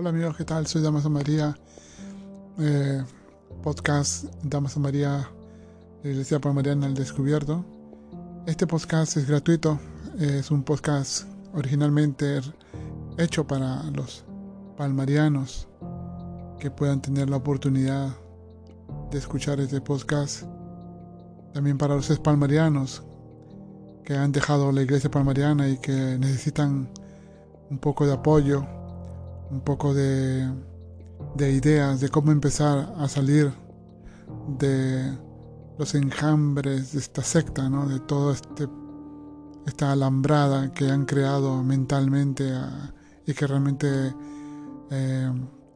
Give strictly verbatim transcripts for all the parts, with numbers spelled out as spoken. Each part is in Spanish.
Hola amigos, ¿qué tal? Soy Damaso María, eh, podcast Damaso María, la Iglesia Palmariana al Descubierto. Este podcast es gratuito, es un podcast originalmente hecho para los palmarianos que puedan tener la oportunidad de escuchar este podcast. También para los expalmarianos que han dejado la Iglesia Palmariana y que necesitan un poco de apoyo, un poco de, de ideas de cómo empezar a salir de los enjambres de esta secta, ¿no? De toda este, esta alambrada que han creado mentalmente a, y que realmente eh,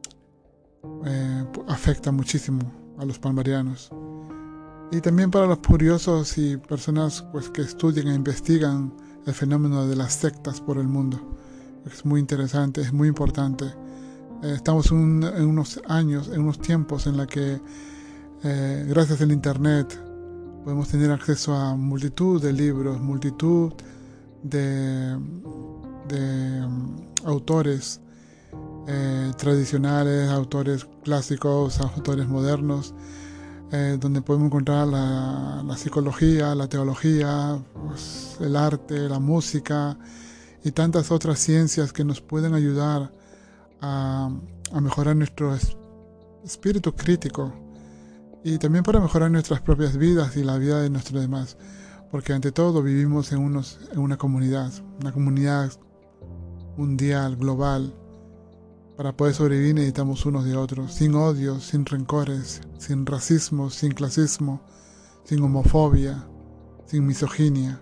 eh, afecta muchísimo a los palmarianos. Y también para los curiosos y personas pues, que estudian e investigan el fenómeno de las sectas por el mundo. Es muy interesante, es muy importante. Eh, estamos un, en unos años, en unos tiempos en la que eh, gracias al internet podemos tener acceso a multitud de libros, multitud de, de um, autores eh, tradicionales, autores clásicos, autores modernos, eh, donde podemos encontrar la, la psicología, la teología, pues, el arte, la música y tantas otras ciencias que nos pueden ayudar a, a mejorar nuestro es, espíritu crítico y también para mejorar nuestras propias vidas y la vida de nuestros demás, porque ante todo vivimos en, unos, en una comunidad, una comunidad mundial, global. Para poder sobrevivir necesitamos unos de otros, sin odios, sin rencores, sin racismo, sin clasismo, sin homofobia, sin misoginia.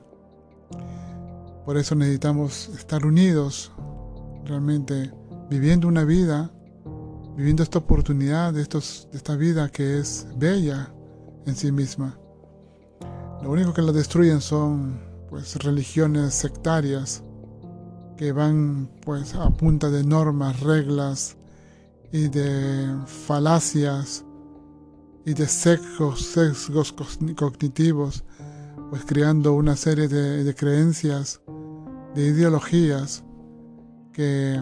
Por eso necesitamos estar unidos, realmente viviendo una vida, viviendo esta oportunidad de, estos, de esta vida que es bella en sí misma. Lo único que la destruyen son pues, religiones sectarias que van pues, a punta de normas, reglas y de falacias y de sesgos, sesgos cognitivos, pues creando una serie de, de creencias, de ideologías que,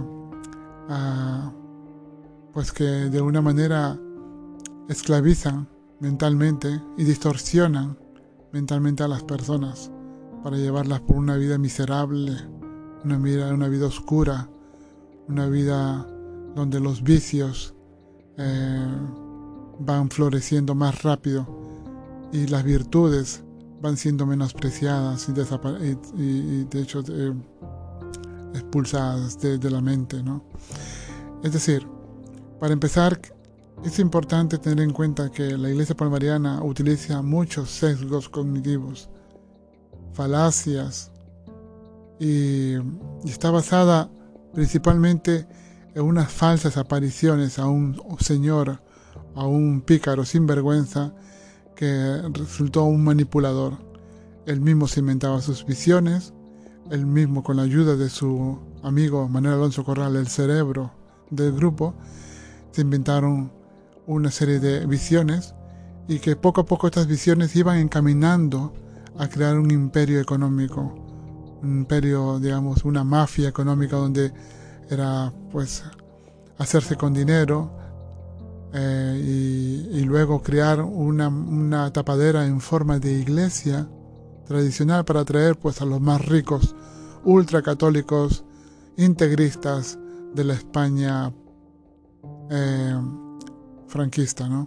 uh, pues que de una manera esclavizan mentalmente y distorsionan mentalmente a las personas para llevarlas por una vida miserable, una vida, una vida oscura, una vida donde los vicios eh, van floreciendo más rápido y las virtudes van siendo menospreciadas y, desapare- y, y de hecho eh, expulsadas de, de la mente, ¿no? Es decir, para empezar, es importante tener en cuenta que la Iglesia Palmariana utiliza muchos sesgos cognitivos, falacias, y, y está basada principalmente en unas falsas apariciones a un señor, a un pícaro sinvergüenza que resultó un manipulador. Él mismo se inventaba sus visiones, él mismo con la ayuda de su amigo Manuel Alonso Corral, el cerebro del grupo, se inventaron una serie de visiones y que poco a poco estas visiones iban encaminando a crear un imperio económico, un imperio, digamos, una mafia económica donde era pues hacerse con dinero, Eh, y, y luego crear una, una tapadera en forma de iglesia tradicional para atraer pues a los más ricos, ultracatólicos, integristas de la España eh, franquista, ¿no?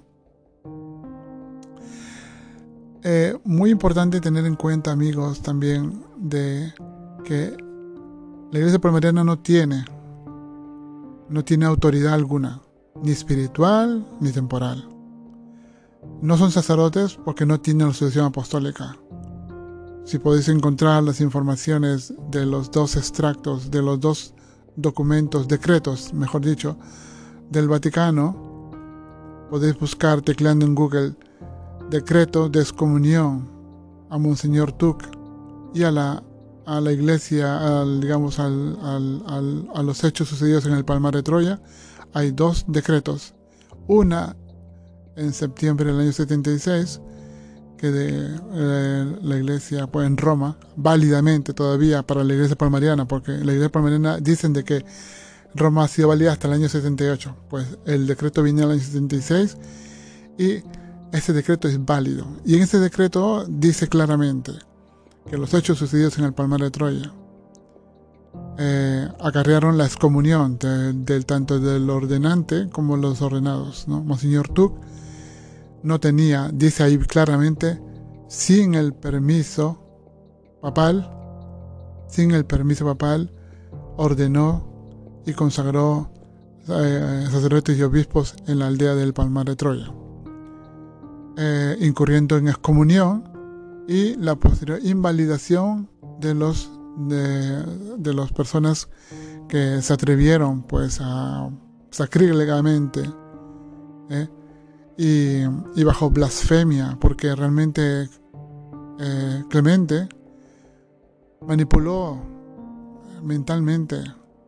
Eh, muy importante tener en cuenta, amigos, también de que la Iglesia Palmariana no tiene, no tiene autoridad alguna, ni espiritual ni temporal. No son sacerdotes porque no tienen la sucesión apostólica. Si podéis encontrar las informaciones de los dos extractos, de los dos documentos, decretos, mejor dicho, del Vaticano, podéis buscar tecleando en Google decreto de excomunión a Monseñor Tuc y a la, a la iglesia, al, digamos, al, al, al, a los hechos sucedidos en el Palmar de Troya. Hay dos decretos, una en septiembre del año setenta y seis, que de eh, la iglesia pues, en Roma, válidamente todavía para la iglesia palmariana, porque la iglesia palmariana dicen de que Roma ha sido válida hasta el año setenta y ocho. Pues el decreto viene en el año setenta y seis y ese decreto es válido. Y en ese decreto dice claramente que los hechos sucedidos en el Palmar de Troya eh, acarrearon la excomunión de, de, tanto del ordenante como los ordenados, ¿no? Monseñor Tuc no tenía, dice ahí claramente, sin el permiso papal, sin el permiso papal, ordenó y consagró eh, sacerdotes y obispos en la aldea del Palmar de Troya, eh, incurriendo en excomunión y la posterior invalidación de los de, de las personas que se atrevieron pues a sacrílegamente eh, y, y bajo blasfemia, porque realmente eh, Clemente manipuló mentalmente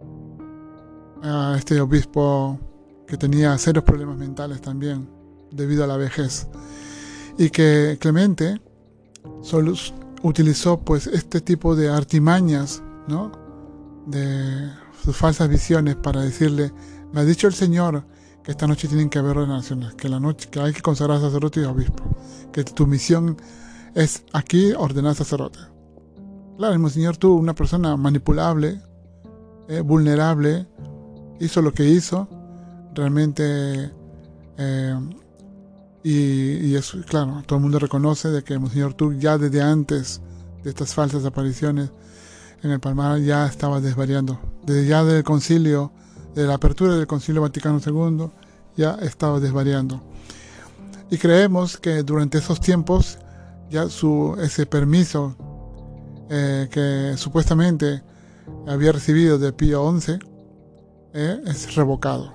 a este obispo que tenía serios problemas mentales también debido a la vejez, y que Clemente solo utilizó pues este tipo de artimañas, ¿no?, de sus falsas visiones para decirle: me ha dicho el Señor que esta noche tienen que haber ordenaciones, que la noche que hay que consagrar sacerdote y obispo, que tu misión es aquí ordenar sacerdote. Claro, el Monseñor tuvo una persona manipulable, eh, vulnerable, hizo lo que hizo, realmente, eh, y, y eso, claro, todo el mundo reconoce de que el Monseñor Tuc ya desde antes de estas falsas apariciones en el Palmar ya estaba desvariando. Desde ya del concilio, de la apertura del Concilio Vaticano segundo, ya estaba desvariando. Y creemos que durante esos tiempos ya su ese permiso eh, que supuestamente había recibido de Pío once eh, es revocado.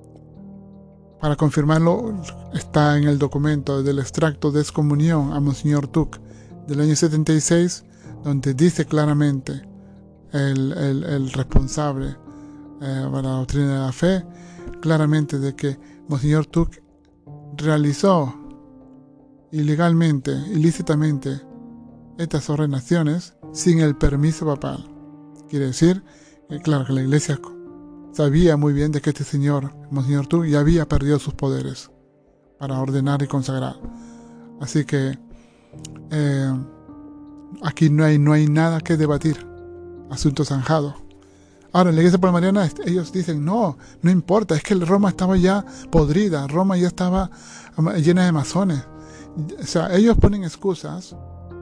Para confirmarlo, está en el documento del extracto de excomunión a Monseñor Tuc del año setenta y seis, donde dice claramente el, el, el responsable eh, para la doctrina de la fe, claramente de que Monseñor Tuc realizó ilegalmente, ilícitamente, estas ordenaciones sin el permiso papal. Quiere decir que, claro, que la Iglesia sabía muy bien de que este señor, Monseñor Tuc, ya había perdido sus poderes para ordenar y consagrar. Así que eh, aquí no hay, no hay nada que debatir. Asunto zanjado. Ahora, en la Iglesia palmariana ellos dicen: no, no importa, es que Roma estaba ya podrida, Roma ya estaba llena de masones. O sea, ellos ponen excusas,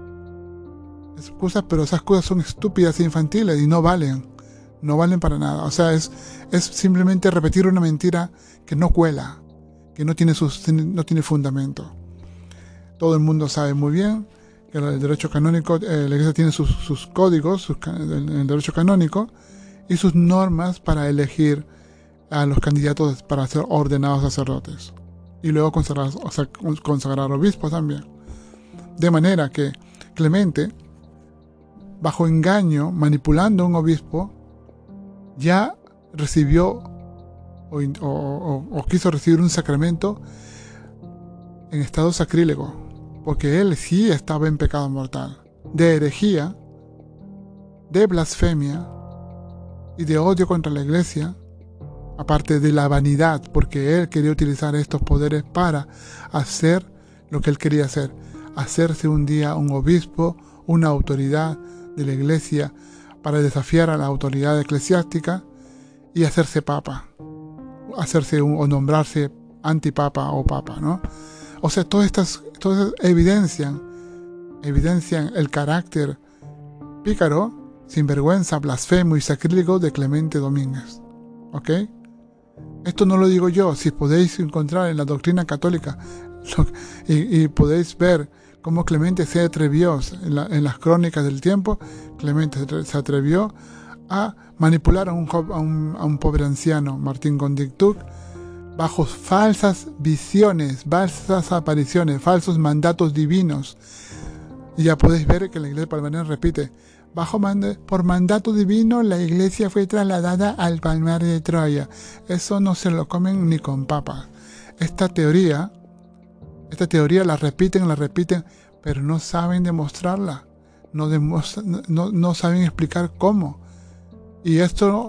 excusas, pero esas excusas son estúpidas e infantiles y no valen. No valen para nada. O sea, es, es simplemente repetir una mentira que no cuela, que no tiene, sus, no tiene fundamento. Todo el mundo sabe muy bien que el derecho canónico, eh, la Iglesia tiene sus, sus códigos, sus, el, el derecho canónico y sus normas para elegir a los candidatos para ser ordenados sacerdotes. Y luego consagrar, o sea, consagrar obispos también. De manera que Clemente, bajo engaño, manipulando a un obispo, ya recibió o, o, o, o quiso recibir un sacramento en estado sacrílego, porque él sí estaba en pecado mortal, de herejía, de blasfemia y de odio contra la Iglesia, aparte de la vanidad, porque él quería utilizar estos poderes para hacer lo que él quería hacer, hacerse un día un obispo, una autoridad de la Iglesia, para desafiar a la autoridad eclesiástica y hacerse papa, hacerse un, o nombrarse antipapa o papa, ¿no? O sea, todas estas, todas evidencian, evidencian el carácter pícaro, sinvergüenza, blasfemo y sacrílego de Clemente Domínguez. ¿Ok? Esto no lo digo yo, si podéis encontrar en la doctrina católica lo, y, y podéis ver cómo Clemente se atrevió, en, la, en las crónicas del tiempo, Clemente se atrevió a manipular a un, a un, a un pobre anciano, Martín Gondig Tuc, bajo falsas visiones, falsas apariciones, falsos mandatos divinos. Y ya podéis ver que la Iglesia palmariana repite: bajo mand- por mandato divino la Iglesia fue trasladada al Palmar de Troya. Eso no se lo comen ni con papas. Esta teoría, esta teoría la repiten, la repiten, pero no saben demostrarla, no, demostra- no, no saben explicar cómo. Y esto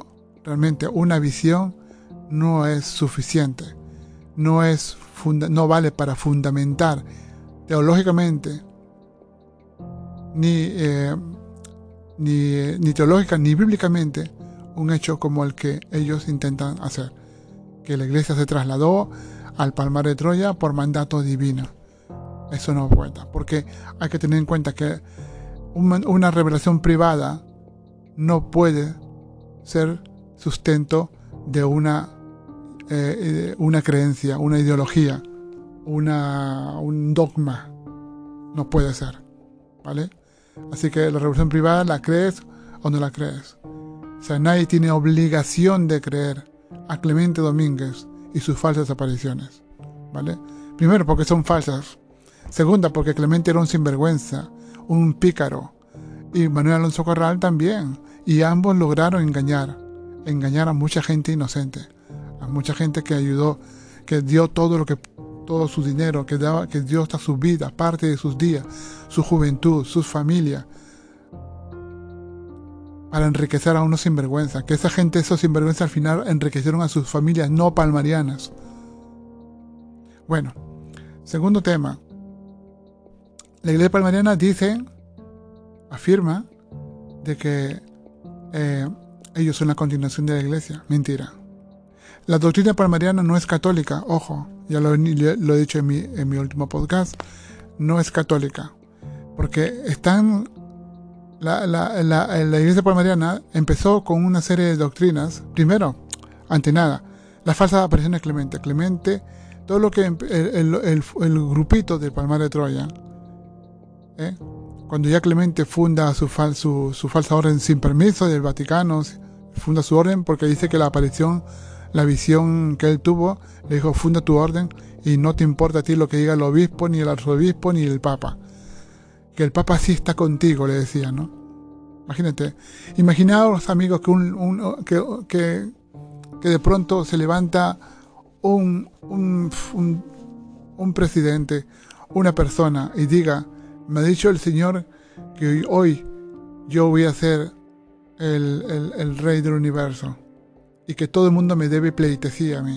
realmente una visión no es suficiente, no, es funda- no vale para fundamentar teológicamente, ni, eh, ni, ni teológica ni bíblicamente, un hecho como el que ellos intentan hacer, que la iglesia se trasladó al Palmar de Troya por mandato divino. Eso no cuenta, porque hay que tener en cuenta que una, una revelación privada no puede ser sustento de una, eh, una creencia, una ideología, una, un dogma. No puede ser, ¿vale? Así que la revelación privada, ¿la crees o no la crees? O sea, nadie tiene obligación de creer a Clemente Domínguez y sus falsas apariciones, ¿vale? Primero, porque son falsas. Segunda, porque Clemente era un sinvergüenza, un pícaro. Y Manuel Alonso Corral también. Y ambos lograron engañar, engañar a mucha gente inocente, a mucha gente que ayudó, que dio todo lo que, todo su dinero, que daba, que dio hasta su vida, parte de sus días, su juventud, sus familias, para enriquecer a unos sinvergüenza. Que esa gente, esos sinvergüenza al final enriquecieron a sus familias no palmarianas. Bueno, segundo tema. La iglesia palmariana dice, afirma, de que eh, ellos son la continuación de la iglesia. Mentira. La doctrina palmariana no es católica, ojo, ya lo, lo he dicho en mi, en mi último podcast, no es católica, porque están, la, la, la, la iglesia palmariana empezó con una serie de doctrinas. Primero, ante nada, la falsa aparición de Clemente. Clemente, todo lo que el, el, el, el grupito del Palmar de Troya, ¿eh? Cuando ya Clemente funda su, fal, su, su falsa orden sin permiso del Vaticano, funda su orden porque dice que la aparición, la visión que él tuvo, le dijo, funda tu orden y no te importa a ti lo que diga el obispo, ni el arzobispo, ni el papa. Que el papa sí está contigo, le decía, ¿no? Imagínate. Imaginaos, amigos, que, un, un, que, que, que de pronto se levanta un, un, un, un presidente, una persona, y diga, me ha dicho el Señor que hoy yo voy a ser el, el, el rey del universo y que todo el mundo me debe pleitesía a mí.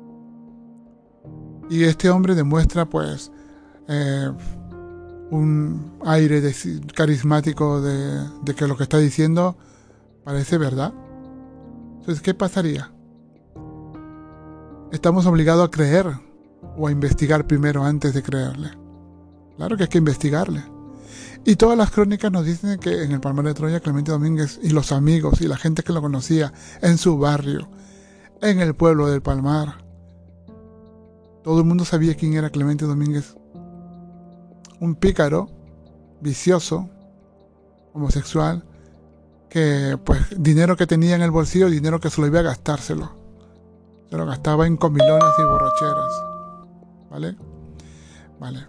Y este hombre demuestra pues eh, un aire de, carismático de, de que lo que está diciendo parece verdad. Entonces, ¿qué pasaría? ¿Estamos obligados a creer o a investigar primero antes de creerle? Claro que hay que investigarle. Y todas las crónicas nos dicen que en el Palmar de Troya, Clemente Domínguez y los amigos y la gente que lo conocía en su barrio, en el pueblo del Palmar, todo el mundo sabía quién era Clemente Domínguez. Un pícaro, vicioso, homosexual, que pues dinero que tenía en el bolsillo, dinero que se lo iba a gastárselo. Se lo gastaba en comilones y borracheras. ¿Vale? Vale.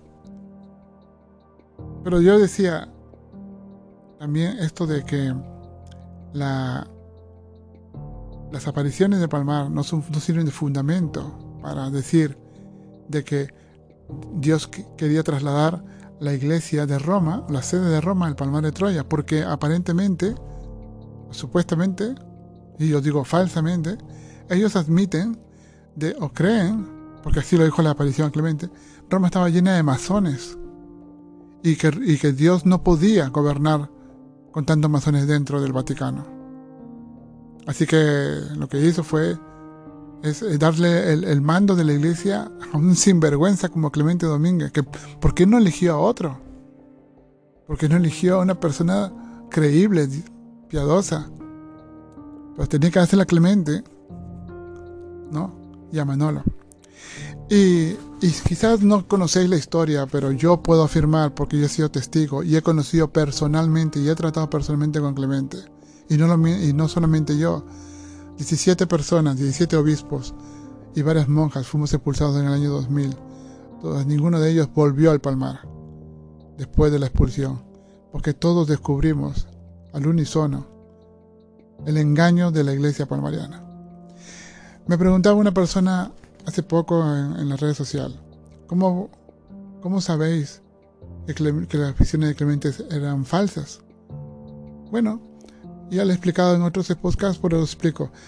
Pero yo decía también esto de que la, las apariciones de Palmar no, son, no sirven de fundamento para decir de que Dios quería trasladar la iglesia de Roma, la sede de Roma, al Palmar de Troya, porque aparentemente, supuestamente, y yo digo falsamente, ellos admiten de, o creen, porque así lo dijo la aparición a Clemente, Roma estaba llena de masones. Y que, y que Dios no podía gobernar con tantos masones dentro del Vaticano. Así que lo que hizo fue es darle el, el mando de la iglesia a un sinvergüenza como Clemente Domínguez. Que, ¿por qué no eligió a otro? ¿Por qué no eligió a una persona creíble, piadosa? Pues tenía que hacerla a Clemente, ¿no? Y a Manolo. Y, y quizás no conocéis la historia, pero yo puedo afirmar, porque yo he sido testigo y he conocido personalmente y he tratado personalmente con Clemente. Y no, lo, y no solamente yo, diecisiete personas, diecisiete obispos y varias monjas fuimos expulsados en el año dos mil. Todas, ninguno de ellos volvió al Palmar después de la expulsión, porque todos descubrimos al unísono el engaño de la iglesia palmariana. Me preguntaba una persona hace poco en, en las redes sociales, ¿cómo, cómo sabéis que, Cle, que las visiones de Clemente eran falsas? Bueno, ya lo he explicado en otros podcasts, pero lo explico.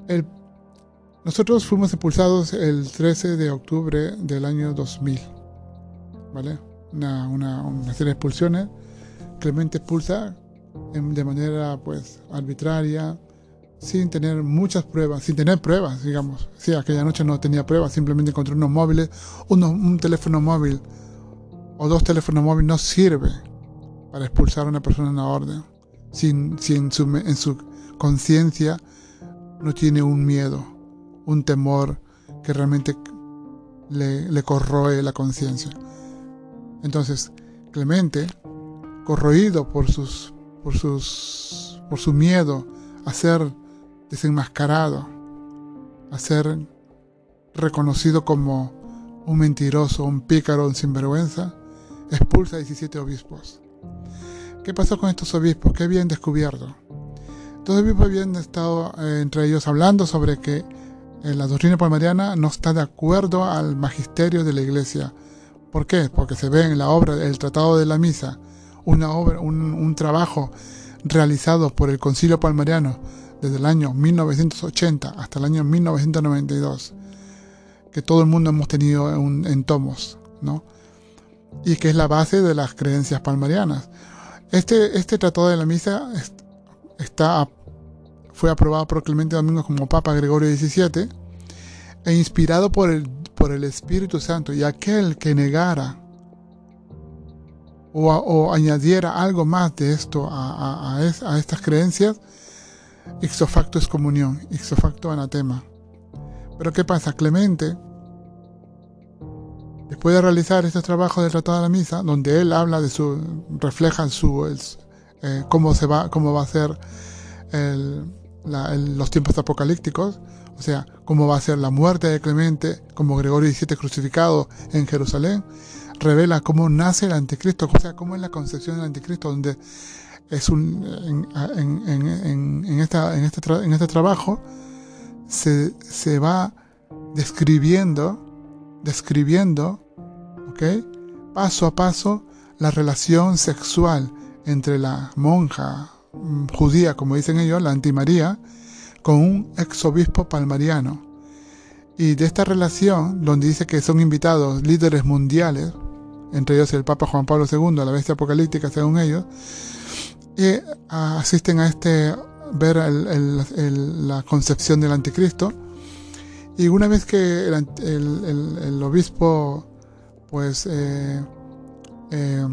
el, nosotros fuimos expulsados el trece de octubre del año dos mil, ¿vale? Una, una, una serie de expulsiones. Clemente expulsa en, de manera pues arbitraria, sin tener muchas pruebas, sin tener pruebas, digamos. Sí, aquella noche no tenía pruebas, simplemente encontró unos móviles, uno, un teléfono móvil o dos teléfonos móviles no sirve para expulsar a una persona en la orden. Si, si en su, en su conciencia no tiene un miedo, un temor que realmente le, le corroe la conciencia. Entonces, Clemente, corroído por sus, por sus, por su miedo a ser desenmascarado, a ser reconocido como un mentiroso, un pícaro, un sinvergüenza, expulsa a diecisiete obispos. ¿Qué pasó con estos obispos? ¿Qué habían descubierto? Los obispos habían estado eh, entre ellos hablando sobre que eh, la doctrina palmariana no está de acuerdo al magisterio de la Iglesia. ¿Por qué? Porque se ve en la obra, el Tratado de la Misa, una obra, un, un trabajo realizado por el Concilio Palmariano desde el año mil novecientos ochenta hasta el año mil novecientos noventa y dos, que todo el mundo hemos tenido en, en tomos, ¿no? Y que es la base de las creencias palmarianas. Este, este Tratado de la Misa está, fue aprobado por Clemente Domingo como Papa Gregorio diecisiete e inspirado por el, por el Espíritu Santo, y aquel que negara o, o añadiera algo más de esto a, a, a, es, a estas creencias, ipso facto excomunión, ipso facto anatema. Pero ¿qué pasa? Clemente, después de realizar estos trabajos del Tratado de la Misa, donde él habla de su, refleja su, el, eh, cómo se va, cómo va a ser el, la, el, los tiempos apocalípticos, o sea, cómo va a ser la muerte de Clemente como Gregorio diecisiete crucificado en Jerusalén, revela cómo nace el anticristo, o sea, cómo es la concepción del anticristo, donde es un, en, en, en, en, en, esta, en, este, tra, en este trabajo se, se va describiendo describiendo, ¿okay?, paso a paso la relación sexual entre la monja judía, como dicen ellos, la antimaría, con un exobispo palmariano. Y de esta relación, donde dice que son invitados líderes mundiales, entre ellos el Papa Juan Pablo segundo, la bestia apocalíptica según ellos, y asisten a este ver el, el, el, la concepción del anticristo. Y una vez que el, el, el, el obispo, pues, eh, eh,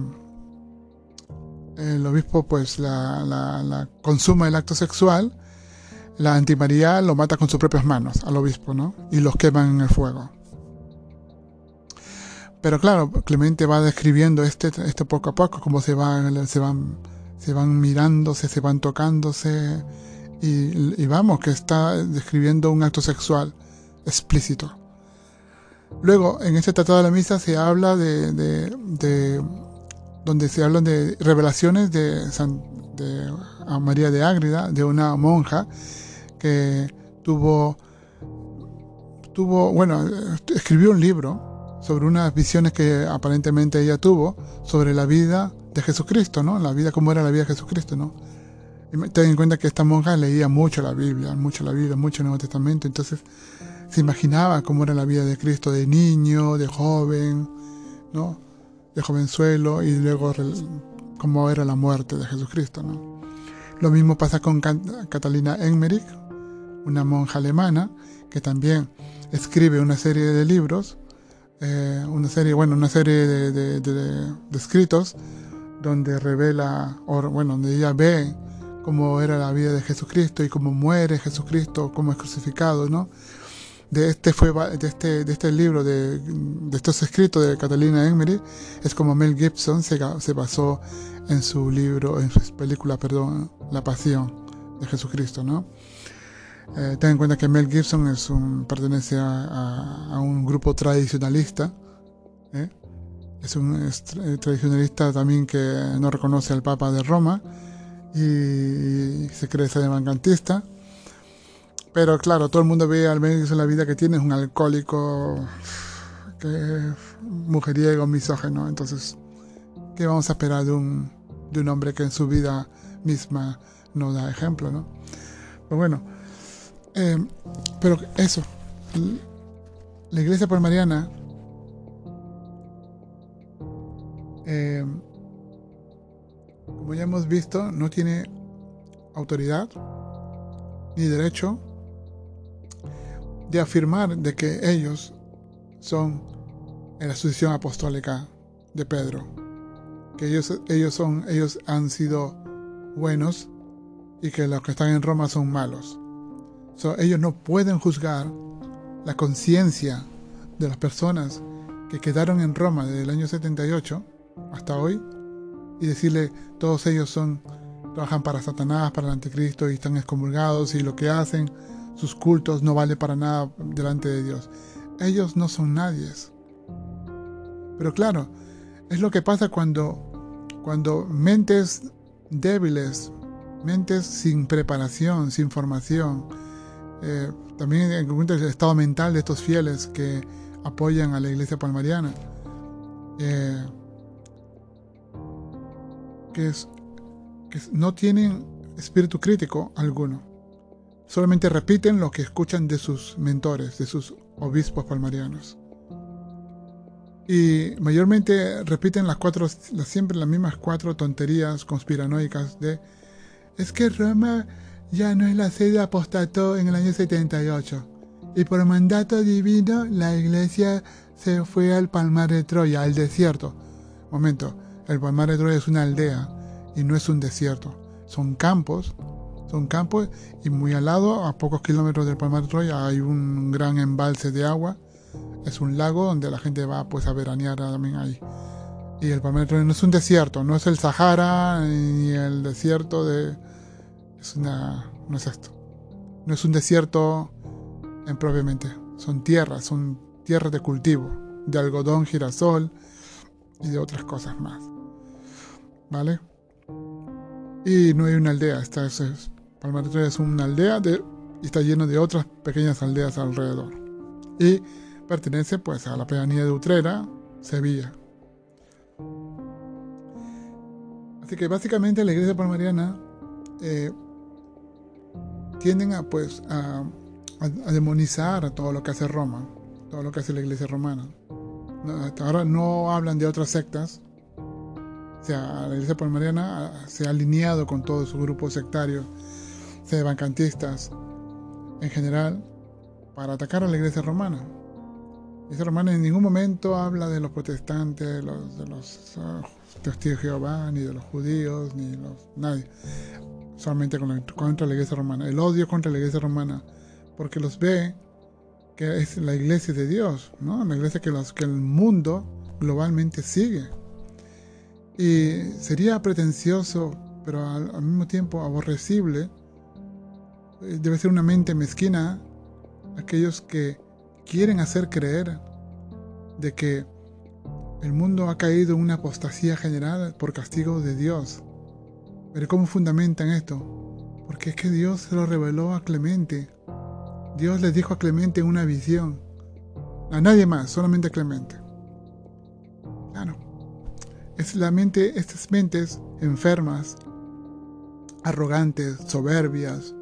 el obispo, pues, la, la, la consuma el acto sexual, la antimaría lo mata con sus propias manos al obispo, ¿no? Y los queman en el fuego. Pero claro, Clemente va describiendo este, este poco a poco, cómo se van, se van, se van mirándose, se van tocándose, y, y vamos, que está describiendo un acto sexual explícito. Luego, en este Tratado de la Misa se habla de, de, de donde se hablan de revelaciones de, San, de a María de Ágreda, de una monja que tuvo, tuvo, bueno, escribió un libro sobre unas visiones que aparentemente ella tuvo sobre la vida de Jesucristo, ¿no? La vida, cómo era la vida de Jesucristo, ¿no? Y ten en cuenta que esta monja leía mucho la Biblia, mucho la Biblia, mucho el Nuevo Testamento, entonces se imaginaba cómo era la vida de Cristo de niño, de joven, ¿no? De jovenzuelo, y luego cómo era la muerte de Jesucristo, ¿no? Lo mismo pasa con Catalina Emmerich, una monja alemana que también escribe una serie de libros, eh, una serie, bueno, una serie de, de, de, de escritos donde revela, o bueno, donde ella ve cómo era la vida de Jesucristo y cómo muere Jesucristo, cómo es crucificado, ¿no? De este, fue, de este, de este libro, de, de estos escritos de Catalina Emmerich, es como Mel Gibson se, se basó en su libro, en su película, perdón, La Pasión de Jesucristo, ¿no? Eh, ten en cuenta que Mel Gibson es un, pertenece a, a, a un grupo tradicionalista, ¿eh? Es un es tradicionalista también que no reconoce al Papa de Roma y, y se cree sedevacantista. Pero claro, todo el mundo ve al Mel Gibson, la vida que tiene, es un alcohólico, que mujeriego, misógino. Entonces, ¿qué vamos a esperar de un, de un hombre que en su vida misma no da ejemplo, ¿no? Pues bueno, Eh, pero eso, la iglesia palmariana eh, como ya hemos visto, no tiene autoridad ni derecho de afirmar de que ellos son en la sucesión apostólica de Pedro, que ellos, ellos, son, ellos han sido buenos y que los que están en Roma son malos. So, ellos no pueden juzgar la conciencia de las personas que quedaron en Roma desde el año setenta y ocho hasta hoy y decirle todos ellos son trabajan para Satanás, para el anticristo y están excomulgados y lo que hacen, sus cultos no vale para nada delante de Dios. Ellos no son nadies. Pero claro, es lo que pasa cuando, cuando mentes débiles, mentes sin preparación, sin formación, eh, también en el estado mental de estos fieles que apoyan a la iglesia palmariana, eh, que, es, que no tienen espíritu crítico alguno, solamente repiten lo que escuchan de sus mentores, de sus obispos palmarianos. Y mayormente repiten las cuatro, las, siempre las mismas cuatro tonterías conspiranoicas de es que Roma ya no es la sede, apostató en el año setenta y ocho y por mandato divino la iglesia se fue al Palmar de Troya, al desierto. Momento, el Palmar de Troya es una aldea y no es un desierto, son campos, son campos y muy al lado, a pocos kilómetros del Palmar de Troya, hay un gran embalse de agua. Es un lago donde la gente va pues a veranear también ahí. Y el Palmar de Troya no es un desierto, no es el Sahara ni el desierto de... Es una... no es esto. No es un desierto en propiamente. Son tierras, son tierras de cultivo, de algodón, girasol y de otras cosas más. ¿Vale? Y no hay una aldea. Esta es, es, Palmar de Troya es una aldea de, y está lleno de otras pequeñas aldeas alrededor. Y pertenece pues a la pedanía de Utrera, Sevilla. Así que básicamente la iglesia palmariana eh, tienden a pues a, a, a demonizar a todo lo que hace Roma, todo lo que hace la iglesia romana. No, hasta ahora no hablan de otras sectas. O sea, la iglesia palmariana se ha alineado con todos sus grupos sectarios, sedevacantistas en general, para atacar a la iglesia romana. La iglesia romana en ningún momento habla de los protestantes, de los, de los uh, testigos de Jehová, ni de los judíos, ni de los nadie. Solamente con la, contra la iglesia romana. El odio contra la iglesia romana, porque los ve que es la iglesia de Dios, ¿no? La iglesia que, los, que el mundo globalmente sigue. Y sería pretencioso, pero al, al mismo tiempo aborrecible, debe ser una mente mezquina, aquellos que quieren hacer creer de que el mundo ha caído en una apostasía general por castigo de Dios. Pero ¿cómo fundamentan esto? Porque es que Dios se lo reveló a Clemente. Dios les dijo a Clemente en una visión. A nadie más, solamente a Clemente. Claro. Es la mente, estas mentes enfermas, arrogantes, soberbias,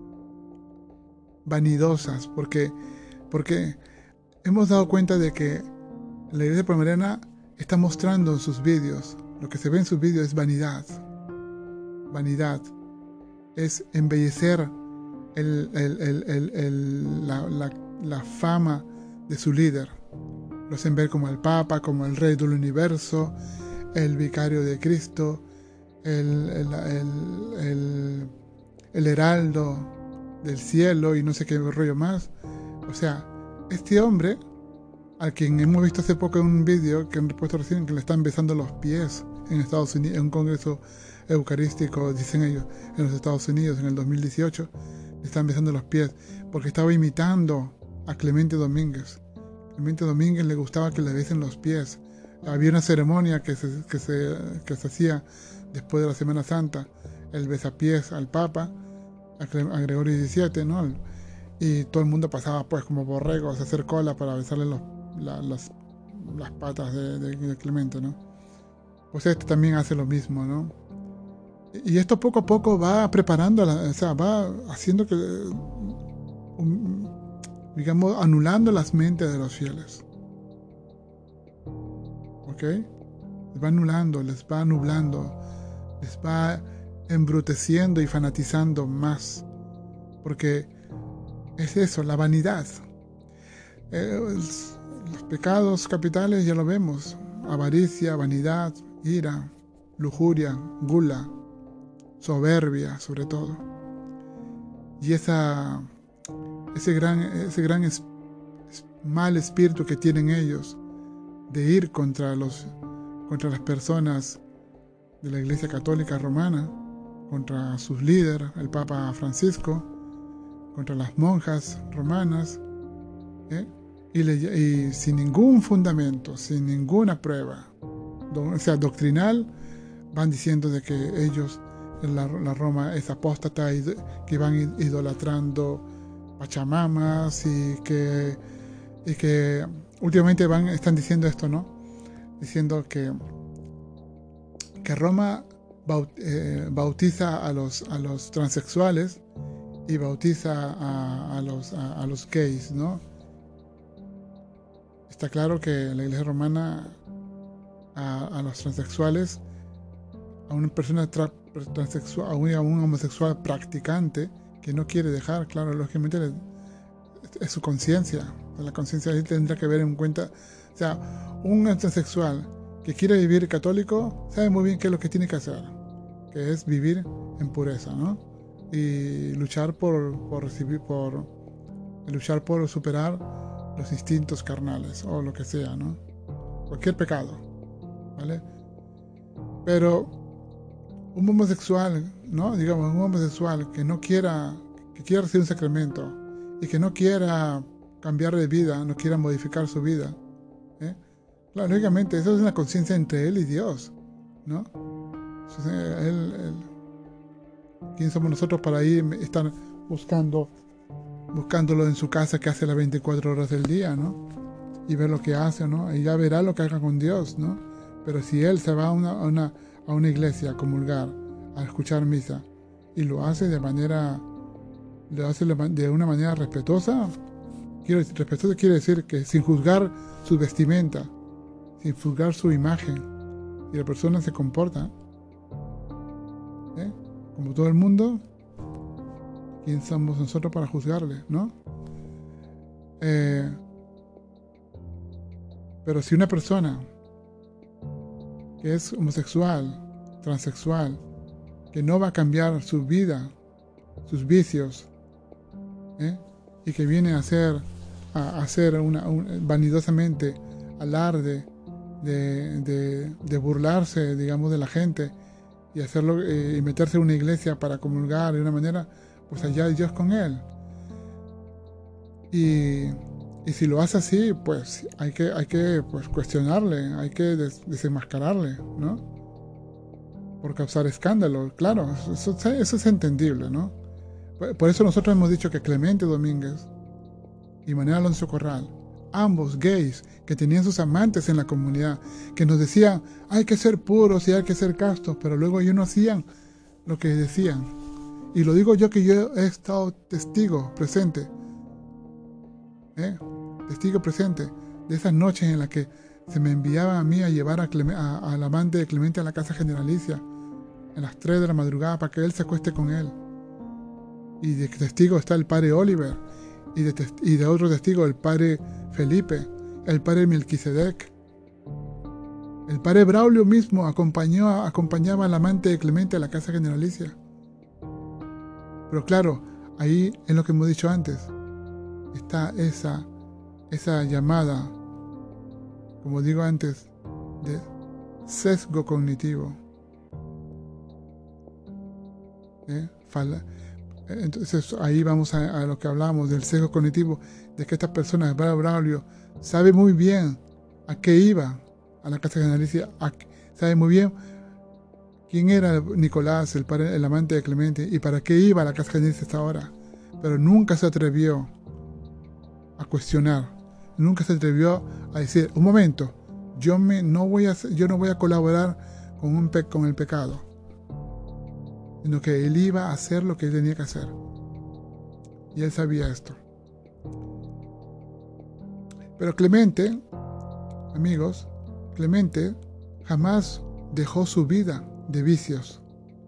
vanidosas, porque, porque hemos dado cuenta de que la iglesia palmariana está mostrando en sus vídeos, lo que se ve en sus vídeos es vanidad. Vanidad es embellecer el, el, el, el, el, la, la, la fama de su líder. Lo hacen ver como el Papa, como el Rey del Universo, el Vicario de Cristo, el, el, el, el, el Heraldo del cielo y no sé qué rollo más. O sea, este hombre, al quien hemos visto hace poco en un vídeo que han puesto recién, que le están besando los pies en Estados Unidos, en un congreso eucarístico, dicen ellos, en los Estados Unidos en el dos mil dieciocho, le están besando los pies porque estaba imitando a Clemente Domínguez. Clemente Domínguez le gustaba que le besen los pies. Había una ceremonia que se, que se, que se hacía después de la Semana Santa, el besapiés al Papa, a Gregorio diecisiete, ¿no? Y todo el mundo pasaba pues como borregos a hacer cola para besarle los, la, las, las patas de, de, de Clemente, ¿no? Pues este también hace lo mismo, ¿no? Y esto poco a poco va preparando, la, o sea, va haciendo que um, digamos, anulando las mentes de los fieles. ¿Ok? Les va anulando, les va nublando, les va embruteciendo y fanatizando más. Porque es eso, la vanidad. Eh, los pecados capitales ya lo vemos. Avaricia, vanidad, ira, lujuria, gula, soberbia sobre todo. Y esa, ese gran, ese gran es, es mal espíritu que tienen ellos de ir contra, los, contra las personas de la Iglesia Católica Romana, contra sus líderes, el Papa Francisco, contra las monjas romanas, ¿eh? y, le, y sin ningún fundamento, sin ninguna prueba, o sea, doctrinal, van diciendo de que ellos, la, la Roma es apóstata y que van idolatrando pachamamas y que, y que últimamente van, están diciendo esto, ¿no? Diciendo que, que Roma baut, eh, bautiza a los, a los transexuales y bautiza a, a, los, a, a los gays, ¿no? Está claro que la Iglesia Romana a, a los transexuales, a una persona tra, transexual, a un, a un homosexual practicante que no quiere dejar, claro, lógicamente le, es su conciencia, la conciencia ahí tendrá que ver en cuenta, o sea, un transexual que quiere vivir católico sabe muy bien qué es lo que tiene que hacer, que es vivir en pureza, ¿no? Y luchar por, por recibir, por luchar por superar los instintos carnales o lo que sea, ¿no? Cualquier pecado, ¿vale? Pero un homosexual, ¿no? Digamos, un homosexual que no quiera, que quiera recibir un sacramento y que no quiera cambiar de vida, no quiera modificar su vida, ¿eh? Claro, lógicamente, eso es una conciencia entre él y Dios, ¿no? Entonces, él, él, ¿quién somos nosotros para ir estar buscando, buscándolo en su casa que hace las veinticuatro horas del día, ¿no? Y ver lo que hace, ¿no? Y ya verá lo que haga con Dios, ¿no? Pero si él se va a una, a una, a una iglesia a comulgar, a escuchar misa, y lo hace de manera, lo hace de una manera respetuosa, quiero decir, respetuosa quiere decir que sin juzgar su vestimenta, sin juzgar su imagen, y la persona se comporta, ¿eh? Como todo el mundo, ¿quién somos nosotros para juzgarle, no? Eh, pero si una persona que es homosexual, transexual, que no va a cambiar su vida, sus vicios, ¿eh? y que viene a hacer, a hacer una, un, vanidosamente alarde de, de, de burlarse, digamos, de la gente y hacerlo eh, y meterse en una iglesia para comulgar de una manera, pues allá hay Dios con él. Y, y si lo hace así, pues hay que, hay que pues, cuestionarle, hay que des, desenmascararle, ¿no? Por causar escándalo, claro, eso, eso es entendible, ¿no? Por, por eso nosotros hemos dicho que Clemente Domínguez y Manuel Alonso Corral, ambos gays, que tenían sus amantes en la comunidad, que nos decían, hay que ser puros y hay que ser castos, pero luego ellos no hacían lo que decían. Y lo digo yo que yo he estado testigo presente, ¿eh? testigo presente de esas noches en las que se me enviaba a mí a llevar a Clemente, a, al amante de Clemente a la casa generalicia en las tres de la madrugada para que él se acueste con él. Y de testigo está el padre Oliver, y de, y de otro testigo el padre Felipe, el padre Melquisedec. El padre Braulio mismo acompañó, acompañaba al amante de Clemente a la casa generalicia. Pero claro, ahí es lo que hemos dicho antes, está esa, esa llamada, como digo antes, de sesgo cognitivo. ¿Eh? Fala. Entonces ahí vamos a, a lo que hablamos del sesgo cognitivo, de que estas personas, Braulio, sabe muy bien a qué iba a la casa generalicia, a, sabe muy bien quién era Nicolás, el, padre, el amante de Clemente, y para qué iba a la casa generalicia hasta ahora, pero nunca se atrevió a cuestionar, nunca se atrevió a decir, un momento, yo, me, no, voy a, yo no voy a colaborar con, un pe, con el pecado, sino que él iba a hacer lo que él tenía que hacer. Y él sabía esto. Pero Clemente, amigos, Clemente jamás dejó su vida de vicios.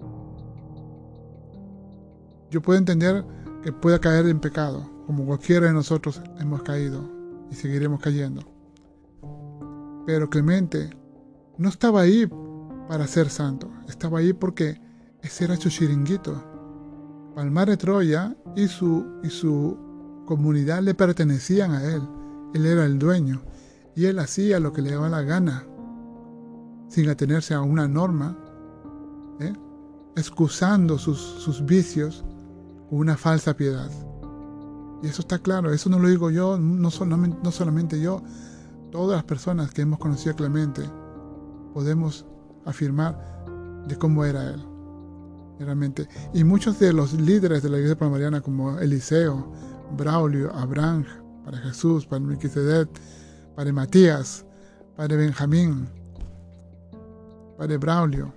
Yo puedo entender que pueda caer en pecado, como cualquiera de nosotros hemos caído y seguiremos cayendo. Pero Clemente no estaba ahí para ser santo, estaba ahí porque ese era su chiringuito. Palmar de Troya y su, y su comunidad le pertenecían a él. Él era el dueño y él hacía lo que le daba la gana, sin atenerse a una norma, ¿eh? excusando sus, sus vicios con una falsa piedad. Y eso está claro, eso no lo digo yo, no solamente, no solamente yo, todas las personas que hemos conocido a Clemente podemos afirmar de cómo era él, realmente. Y muchos de los líderes de la iglesia palmariana, como Eliseo, Braulio, Abraham, para Jesús, para Melquisedec, para Matías, para Benjamín, para Braulio,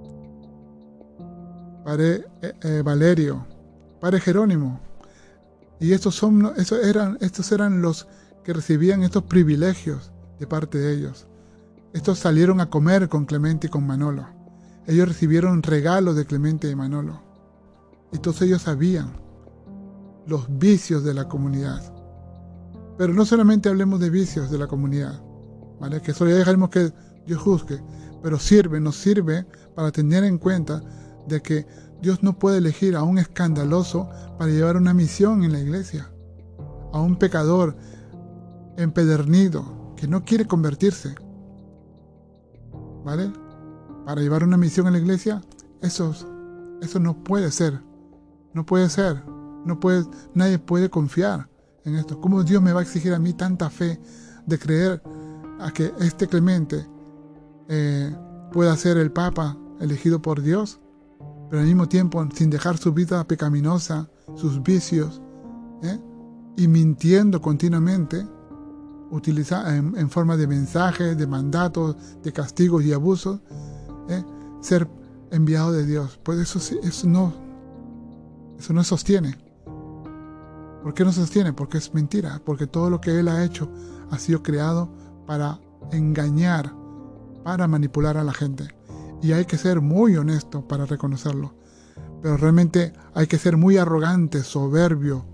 para eh, eh, Valerio, para Jerónimo. Y estos, son, estos, eran, estos eran los que recibían estos privilegios de parte de ellos. Estos salieron a comer con Clemente y con Manolo. Ellos recibieron regalos de Clemente y Manolo. Y todos ellos sabían los vicios de la comunidad. Pero no solamente hablemos de vicios de la comunidad, ¿vale? Que eso ya dejaremos que Dios juzgue. Pero sirve, nos sirve para tener en cuenta de que Dios no puede elegir a un escandaloso para llevar una misión en la iglesia. A un pecador empedernido que no quiere convertirse, ¿vale? Para llevar una misión en la iglesia, eso, eso no puede ser. No puede ser. No puede, nadie puede confiar en esto. ¿Cómo Dios me va a exigir a mí tanta fe de creer a que este Clemente eh, pueda ser el Papa elegido por Dios, pero al mismo tiempo sin dejar su vida pecaminosa, sus vicios, ¿eh? y mintiendo continuamente, utiliza, en, en forma de mensajes, de mandatos, de castigos y abusos, ¿eh? ser enviado de Dios? Pues eso, eso, no, eso no sostiene. ¿Por qué no sostiene? Porque es mentira, porque todo lo que él ha hecho ha sido creado para engañar, para manipular a la gente. Y hay que ser muy honesto para reconocerlo. Pero realmente hay que ser muy arrogante, soberbio,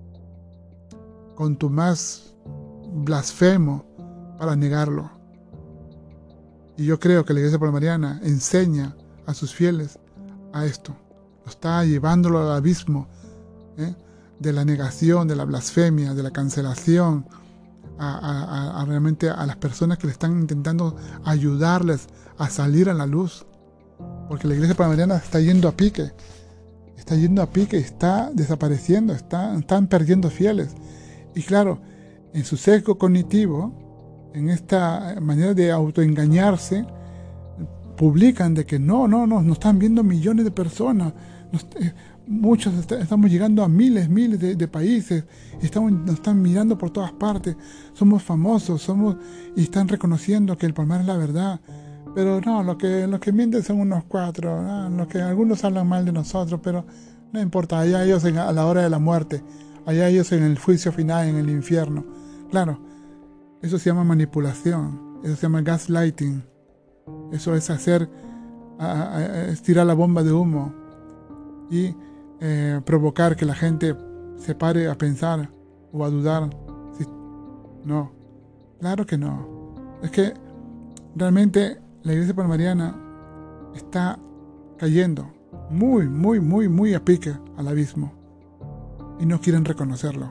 contumaz, blasfemo para negarlo. Y yo creo que la iglesia palmariana enseña a sus fieles a esto. Lo está llevándolo al abismo, ¿eh? de la negación, de la blasfemia, de la cancelación, a, a, a realmente a las personas que le están intentando ayudarles a salir a la luz. Porque la iglesia palmariana está yendo a pique, está yendo a pique, está desapareciendo, está, están perdiendo fieles. Y claro, en su sesgo cognitivo, en esta manera de autoengañarse, publican de que no, no, no, nos están viendo millones de personas, nos, eh, muchos est estamos llegando a miles, miles de, de países, estamos, nos están mirando por todas partes, somos famosos, somos y están reconociendo que el Palmar es la verdad. Pero no, lo que, los que mienten son unos cuatro, ¿no? Los que algunos hablan mal de nosotros, pero no importa, allá ellos en, a la hora de la muerte, allá ellos en el juicio final, en el infierno. Claro, eso se llama manipulación, eso se llama gaslighting, eso es hacer, a, a, a, es tirar la bomba de humo y eh, provocar que la gente se pare a pensar o a dudar. Si, no, claro que no. Es que realmente la iglesia palmariana está cayendo muy, muy, muy, muy a pique al abismo y no quieren reconocerlo.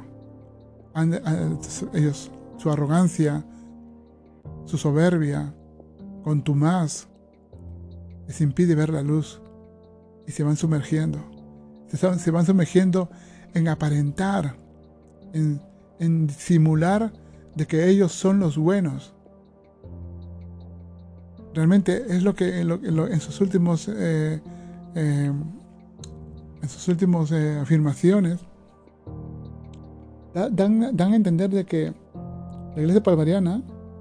Ellos, su arrogancia, su soberbia, contumaz, les impide ver la luz y se van sumergiendo. Se, se van sumergiendo en aparentar, en, en simular de que ellos son los buenos. Realmente es lo que en, lo, en, lo, en sus últimos eh, eh, en sus últimos eh, afirmaciones da, dan, dan a entender de que la iglesia palmariana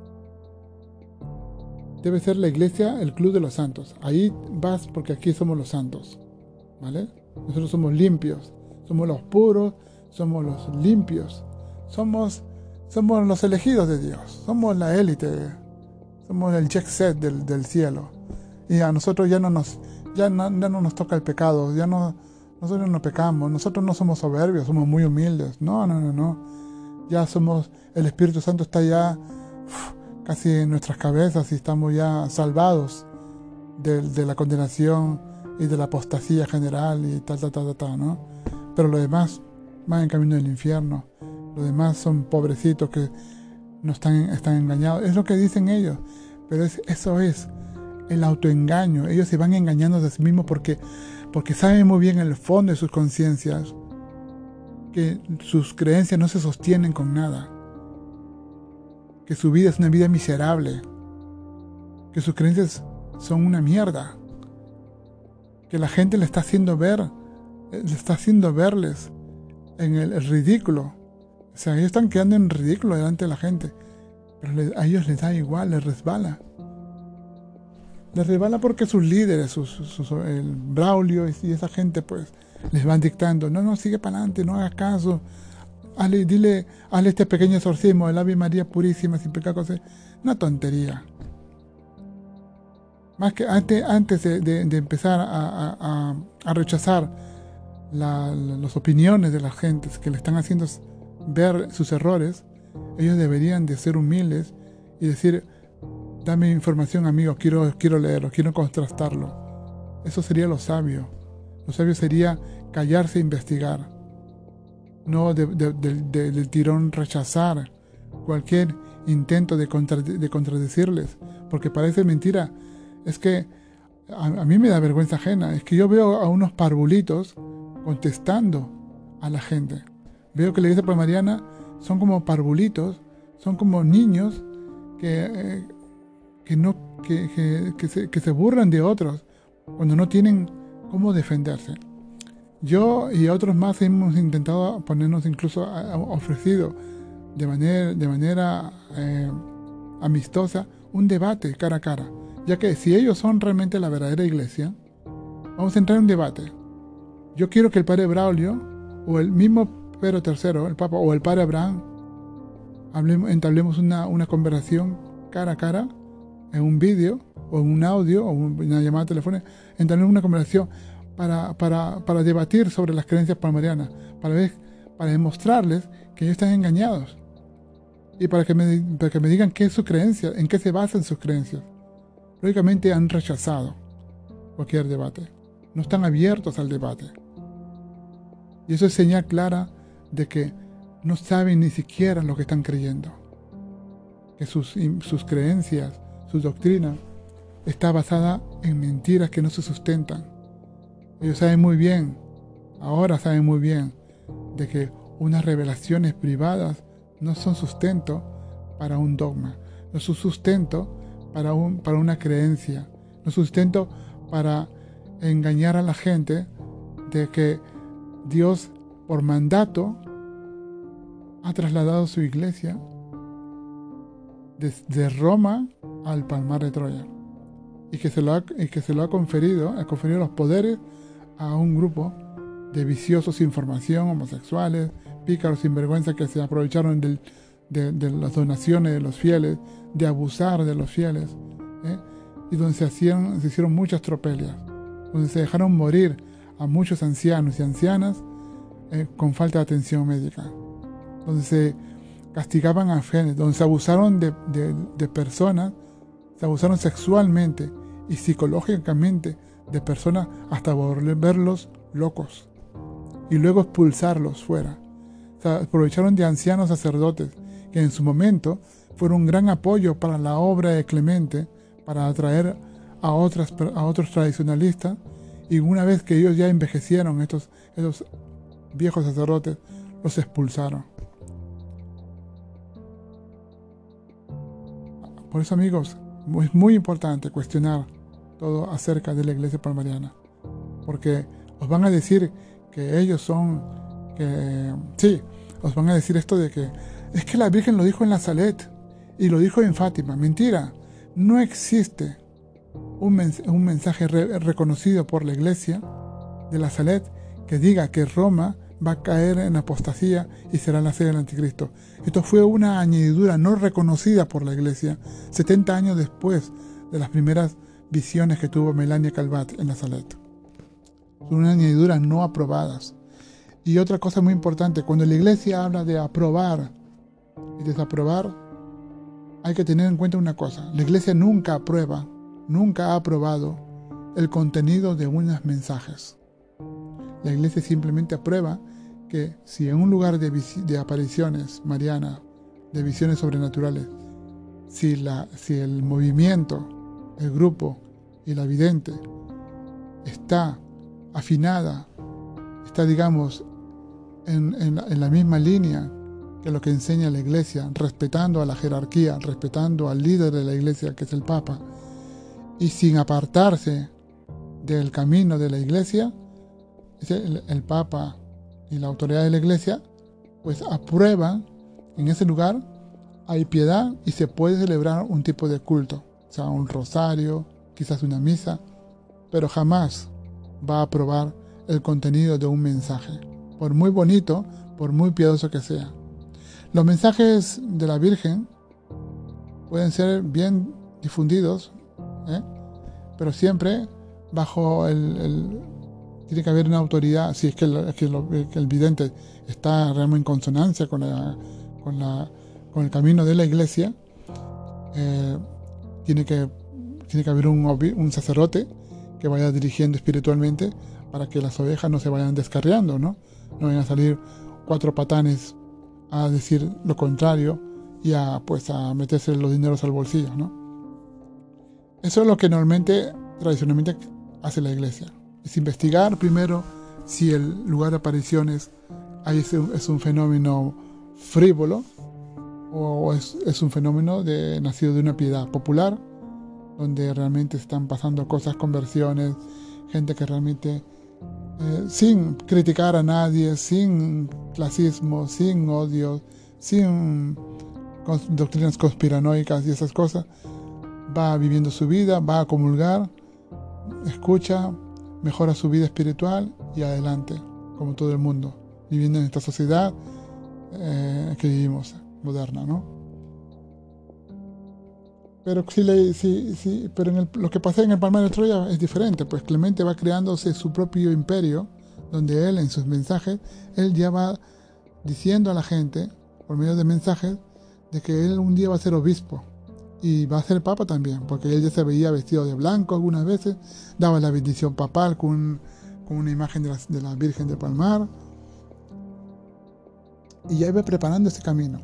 debe ser la iglesia, el club de los santos. Ahí vas porque aquí somos los santos, ¿vale? Nosotros somos limpios, somos los puros, somos los limpios, somos somos los elegidos de Dios, somos la élite, somos el jet set del, del cielo. Y a nosotros ya no nos, ya no, ya no nos toca el pecado, ya no, nosotros no pecamos, nosotros no somos soberbios, somos muy humildes. No, no, no, no. Ya somos, el Espíritu Santo está ya uf, casi en nuestras cabezas y estamos ya salvados de, de la condenación y de la apostasía general y tal, tal, tal, tal, tal, ¿no? Pero los demás van en camino del infierno. Los demás son pobrecitos que no están, están engañados. Es lo que dicen ellos. Pero es, eso es el autoengaño. Ellos se van engañando a sí mismos porque, porque saben muy bien en el fondo de sus conciencias que sus creencias no se sostienen con nada. Que su vida es una vida miserable. Que sus creencias son una mierda. Que la gente le está haciendo ver, le está haciendo verles en el, el ridículo. O sea, ellos están quedando en ridículo delante de la gente. Pero le, a ellos les da igual, les resbala. Les resbala porque sus líderes, sus, sus, el Braulio y, y esa gente, pues, les van dictando. No, no, sigue para adelante, no hagas caso. Hazle, dile, hazle este pequeño exorcismo, el Ave María Purísima, sin pecado. Una tontería. Más que antes, antes de, de, de empezar a, a, a rechazar la, la, las opiniones de las gentes que le están haciendo ver sus errores, ellos deberían de ser humildes y decir, dame información, amigo, quiero, quiero leerlo, quiero contrastarlo. Eso sería lo sabio. Lo sabio sería callarse e investigar. No de, de, de, de, del tirón rechazar cualquier intento de, contra, de contradecirles, porque parece mentira. Es que a, a mí me da vergüenza ajena. Es que yo veo a unos parvulitos contestando a la gente. Veo que la iglesia palmariana son como parvulitos, son como niños que, eh, que, no, que, que, que, se, que se burlan de otros cuando no tienen cómo defenderse. Yo y otros más hemos intentado ponernos, incluso a, a, ofrecido de manera, de manera eh, amistosa un debate cara a cara. Ya que si ellos son realmente la verdadera iglesia, vamos a entrar en un debate. Yo quiero que el padre Braulio, o el mismo Pedro tercero, el Papa, o el padre Abraham, hablemos, entablemos una, una conversación cara a cara, en un vídeo, o en un audio, o una llamada telefónica, entablemos una conversación para, para, para debatir sobre las creencias palmarianas, para, ver, para demostrarles que ellos están engañados, y para que, me, para que me digan qué es su creencia, en qué se basan sus creencias. Lógicamente han rechazado cualquier debate. No están abiertos al debate. Y eso es señal clara de que no saben ni siquiera lo que están creyendo. Que sus, sus creencias, su doctrina, está basada en mentiras que no se sustentan. Ellos saben muy bien, ahora saben muy bien, de que unas revelaciones privadas no son sustento para un dogma, no son sustento Para, un, para una creencia, no sustento para engañar a la gente de que Dios, por mandato, ha trasladado su iglesia desde Roma al Palmar de Troya y que se lo ha, y que se lo ha conferido, ha conferido los poderes a un grupo de viciosos sin formación, homosexuales, pícaros sinvergüenza que se aprovecharon del De, de las donaciones de los fieles, de abusar de los fieles, ¿eh? Y donde se, hacían, se hicieron muchas tropelias, donde se dejaron morir a muchos ancianos y ancianas eh, con falta de atención médica, donde se castigaban a fieles, donde se abusaron de, de, de personas, se abusaron sexualmente y psicológicamente de personas hasta volverlos locos y luego expulsarlos fuera. Se aprovecharon de ancianos sacerdotes que en su momento fueron un gran apoyo para la obra de Clemente, para atraer a, otras, a otros tradicionalistas, y una vez que ellos ya envejecieron, estos, estos viejos sacerdotes, los expulsaron. Por eso, amigos, es muy importante cuestionar todo acerca de la iglesia palmariana, porque os van a decir que ellos son, que sí, os van a decir esto de que es que la Virgen lo dijo en la Salet y lo dijo en Fátima. Mentira, no existe un, mens un mensaje re reconocido por la Iglesia de la Salet que diga que Roma va a caer en apostasía y será la sede del anticristo. Esto fue una añadidura no reconocida por la iglesia setenta años después de las primeras visiones que tuvo Melania Calvat en Nazaret. Son una añadidura no aprobadas. Y otra cosa muy importante, cuando la iglesia habla de aprobar y desaprobar, hay que tener en cuenta una cosa. La iglesia nunca aprueba, nunca ha aprobado el contenido de unos mensajes. La iglesia simplemente aprueba que si en un lugar de, de apariciones marianas, de visiones sobrenaturales, si, la, si el movimiento, el grupo y la vidente está afinada, está, digamos, en, en, en la misma línea que lo que enseña la iglesia, respetando a la jerarquía, respetando al líder de la iglesia, que es el Papa, y sin apartarse del camino de la iglesia, el, el Papa y la autoridad de la iglesia, pues aprueban en ese lugar, hay piedad y se puede celebrar un tipo de culto, o sea, un rosario, quizás una misa, pero jamás va a aprobar el contenido de un mensaje, por muy bonito, por muy piadoso que sea. Los mensajes de la Virgen pueden ser bien difundidos, ¿eh? pero siempre bajo el, el... Tiene que haber una autoridad, si es que el, que lo, que el vidente está realmente en consonancia con, la, con, la, con el camino de la iglesia, eh, tiene, que, tiene que haber un, un sacerdote que vaya dirigiendo espiritualmente para que las ovejas no se vayan descarriando, ¿no? No vayan a salir cuatro patanes a decir lo contrario y a, pues, a meterse los dineros al bolsillo, ¿no? Eso es lo que normalmente, tradicionalmente, hace la iglesia. Es investigar primero si el lugar de apariciones ahí es, un, es un fenómeno frívolo o es, es un fenómeno de, nacido de una piedad popular, donde realmente están pasando cosas, conversiones, gente que realmente, eh, sin criticar a nadie, sin clasismo, sin odio, sin cons- doctrinas conspiranoicas y esas cosas, va viviendo su vida, va a comulgar, escucha, mejora su vida espiritual y adelante, como todo el mundo, viviendo en esta sociedad eh, que vivimos, moderna, ¿no? Pero, si le, si, si, pero en el, lo que pasa en el Palmar de Troya es diferente, pues Clemente va creándose su propio imperio, donde él en sus mensajes, él ya va diciendo a la gente, por medio de mensajes, de que él un día va a ser obispo. Y va a ser papa también, porque él ya se veía vestido de blanco algunas veces, daba la bendición papal con, con una imagen de la, de la Virgen de Palmar. Y ya iba preparando ese camino.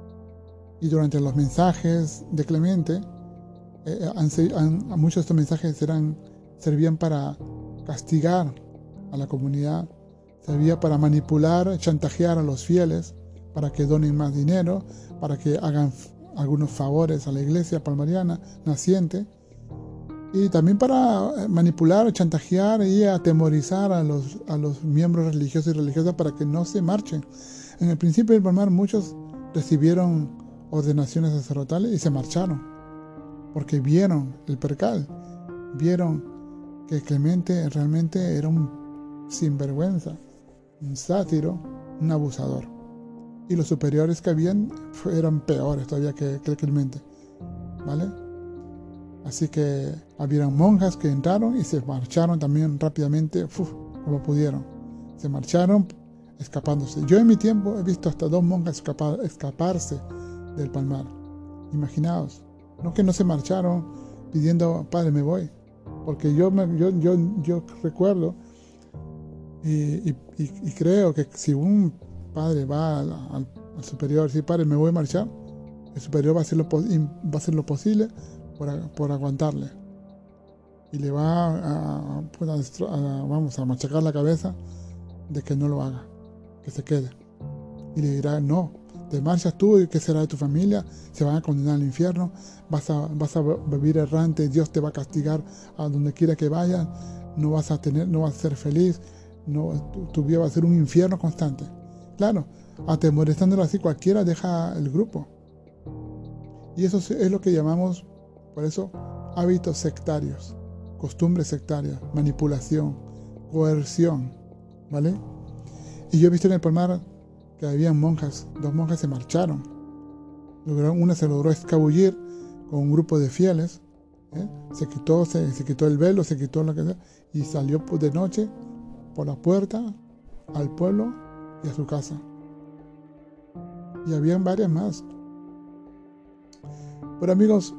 Y durante los mensajes de Clemente, eh, han, han, muchos de estos mensajes eran, servían para castigar a la comunidad, servía para manipular, chantajear a los fieles, para que donen más dinero, para que hagan algunos favores a la iglesia palmariana naciente, y también para manipular, chantajear y atemorizar a los, a los miembros religiosos y religiosas para que no se marchen. En el principio del Palmar muchos recibieron ordenaciones sacerdotales y se marcharon, porque vieron el percal, vieron que Clemente realmente era un sinvergüenza, un sátiro, un abusador. Y los superiores que habían eran peores todavía que, que Clemente, ¿vale? Así que habían monjas que entraron y se marcharon también rápidamente, uf, como pudieron. Se marcharon escapándose. Yo en mi tiempo he visto hasta dos monjas escapar, escaparse del Palmar. Imaginaos, no que no se marcharon pidiendo, padre, me voy. Porque yo, me, yo, yo, yo recuerdo y, y, y creo que si un padre va al, al, al superior, si padre, me voy a marchar, el superior va a hacer lo, va a hacer lo posible por, por aguantarle. Y le va a, a, pues a, a, vamos, a machacar la cabeza de que no lo haga, que se quede. Y le dirá, no, te marchas tú y qué será de tu familia, se van a condenar al infierno, vas a, vas a vivir errante, Dios te va a castigar a donde quiera que vayas, no vas a tener, no vas a ser feliz, no, tu, tu vida va a ser un infierno constante. Claro, atemorizándolo así cualquiera deja el grupo. Y eso es lo que llamamos, por eso, hábitos sectarios, costumbres sectarias, manipulación, coerción, ¿vale? Y yo he visto en el Palmar que había monjas, dos monjas se marcharon. Lograron, una se logró escabullir con un grupo de fieles, ¿eh? se, quitó, se, se quitó el velo, se quitó lo que sea, y salió de noche por la puerta al pueblo y a su casa. Y habían varias más. Pero amigos,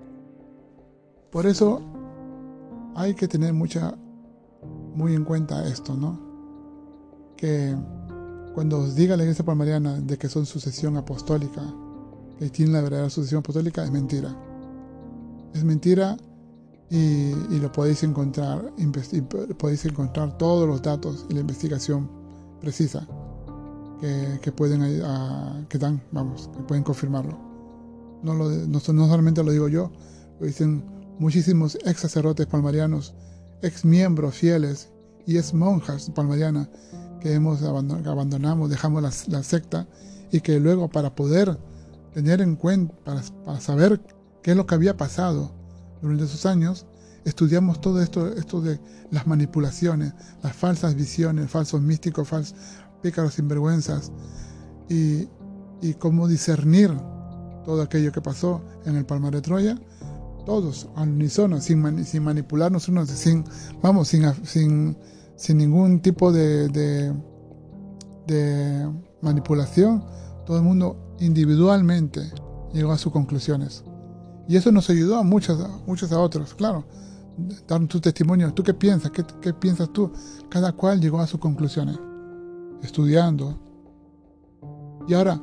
por eso hay que tener mucha, muy en cuenta esto, ¿no? Que cuando os diga la Iglesia palmariana de que son sucesión apostólica, que tienen la verdadera sucesión apostólica, es mentira. Es mentira y, y lo podéis encontrar, y podéis encontrar todos los datos y la investigación precisa que, que pueden a, que dan, vamos, que pueden confirmarlo. No, lo, no, no solamente lo digo yo, lo dicen muchísimos ex sacerdotes palmarianos, ex miembros fieles y ex monjas palmarianas que hemos abandonado, abandonamos, dejamos la, la secta, y que luego, para poder tener en cuenta, para, para saber qué es lo que había pasado durante esos años, estudiamos todo esto, esto de las manipulaciones, las falsas visiones, falsos místicos, falsos pícaros sinvergüenzas, y, y cómo discernir todo aquello que pasó en el Palmar de Troya, todos al unísono, sin, mani, sin manipularnos unos, sin, vamos, sin, sin, sin ningún tipo de, de, de manipulación. Todo el mundo individualmente llegó a sus conclusiones. Y eso nos ayudó a muchos, muchos a otros, claro. Dar tu testimonio. ¿Tú qué piensas? ¿Qué, qué piensas tú? Cada cual llegó a sus conclusiones, estudiando. Y ahora,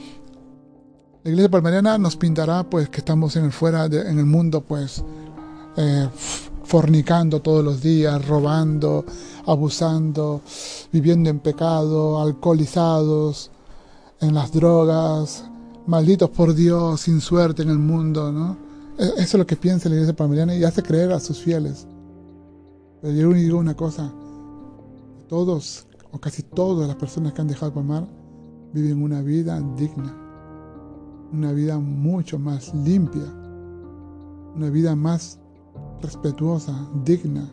la Iglesia palmariana nos pintará pues que estamos en el fuera de, en el mundo pues eh, fornicando todos los días, robando, abusando, viviendo en pecado, alcoholizados, en las drogas, malditos por Dios, sin suerte en el mundo, ¿no? Eso es lo que piensa la Iglesia palmariana y hace creer a sus fieles. Pero yo digo una cosa: todos o casi todas las personas que han dejado el Palmar viven una vida digna, una vida mucho más limpia, una vida más respetuosa, digna.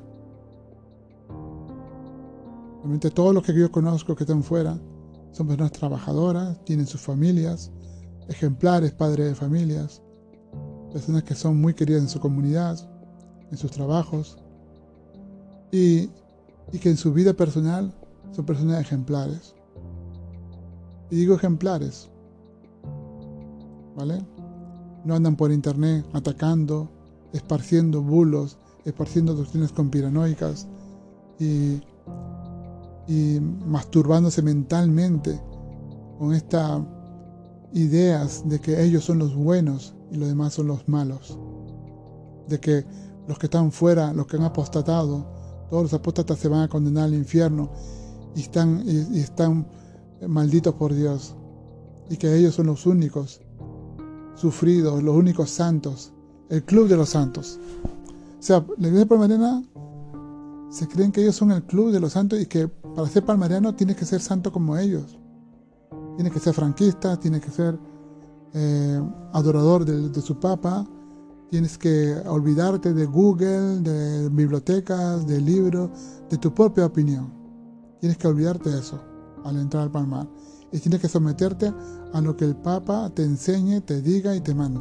Realmente todos los que yo conozco que están fuera son personas trabajadoras, tienen sus familias, ejemplares, padres de familias, personas que son muy queridas en su comunidad, en sus trabajos, y, y que en su vida personal son personas ejemplares. Y digo ejemplares, ¿vale? No andan por internet atacando, esparciendo bulos, esparciendo doctrinas conspiranoicas y, y masturbándose mentalmente con estas ideas de que ellos son los buenos y los demás son los malos. De que los que están fuera, los que han apostatado, todos los apóstatas se van a condenar al infierno y están, y, y están malditos por Dios. Y que ellos son los únicos sufridos, los únicos santos, el club de los santos. O sea, la Iglesia palmariana se creen que ellos son el club de los santos y que para ser palmariano tienes que ser santo como ellos. Tienes que ser franquista, tienes que ser eh, adorador de, de su papa, tienes que olvidarte de Google, de bibliotecas, de libros, de tu propia opinión. Tienes que olvidarte de eso al entrar al Palmar. Y tienes que someterte a lo que el Papa te enseñe, te diga y te mande.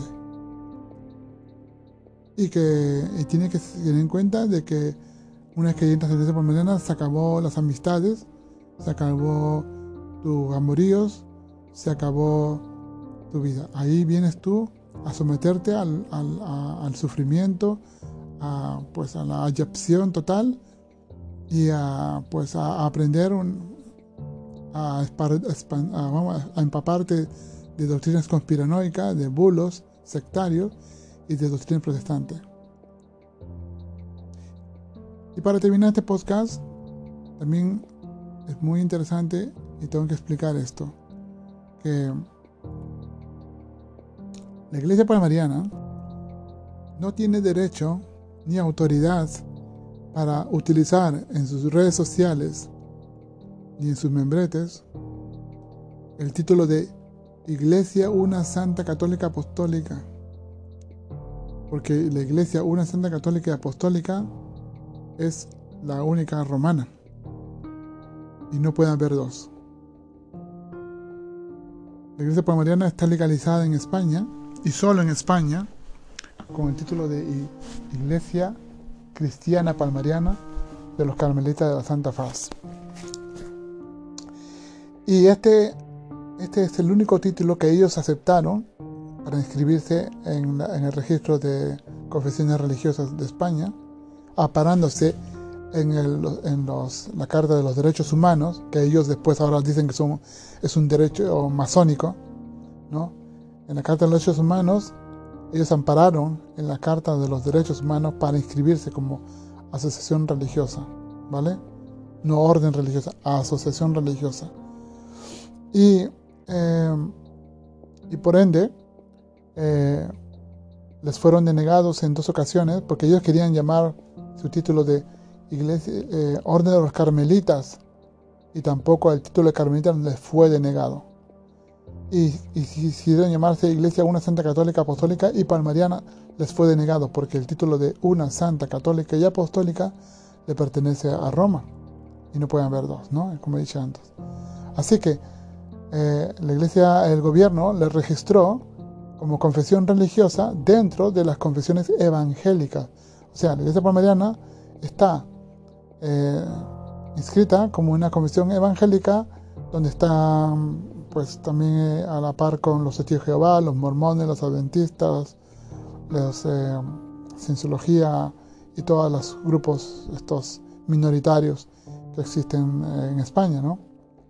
Y que y tienes que tener en cuenta de que una vez que entras en la Iglesia palmariana se acabó las amistades, se acabó tus amoríos, se acabó tu vida. Ahí vienes tú a someterte al, al, a, al sufrimiento, a, pues a la ayapción total y a, pues a aprender un, A, espar, a, vamos, a empaparte de doctrinas conspiranoicas, de bulos sectarios y de doctrina protestante. Y para terminar este podcast, también es muy interesante y tengo que explicar esto, que la Iglesia palmariana no tiene derecho ni autoridad para utilizar en sus redes sociales ni en sus membretes el título de Iglesia Una Santa Católica Apostólica, porque la Iglesia Una Santa Católica Apostólica es la única romana y no puede haber dos. La Iglesia Palmariana está legalizada en España, y solo en España, con el título de Iglesia Cristiana Palmariana de los Carmelitas de la Santa Faz. Y este, este es el único título que ellos aceptaron para inscribirse en, la, en el registro de confesiones religiosas de España, aparándose en, el, en los, la Carta de los Derechos Humanos, que ellos después ahora dicen que son, es un derecho masónico, ¿no? En la Carta de los Derechos Humanos, ellos ampararon en la Carta de los Derechos Humanos para inscribirse como asociación religiosa, ¿vale? No orden religiosa, asociación religiosa. Y, eh, y por ende, eh, les fueron denegados en dos ocasiones, porque ellos querían llamar su título de Iglesia, eh, Orden de los Carmelitas, y tampoco el título de Carmelita les fue denegado. Y, y si decidieron llamarse Iglesia Una Santa Católica Apostólica y Palmariana, les fue denegado, porque el título de Una Santa Católica y Apostólica le pertenece a Roma, y no pueden haber dos, ¿no? Como he dicho antes. Así que eh, la Iglesia, el gobierno, le registró como confesión religiosa dentro de las confesiones evangélicas. O sea, la Iglesia Palmariana está eh, inscrita como una confesión evangélica, donde está pues también eh, a la par con los testigos de Jehová, los mormones, los adventistas, los eh, cienciología y todos los grupos estos minoritarios que existen eh, en España, ¿no?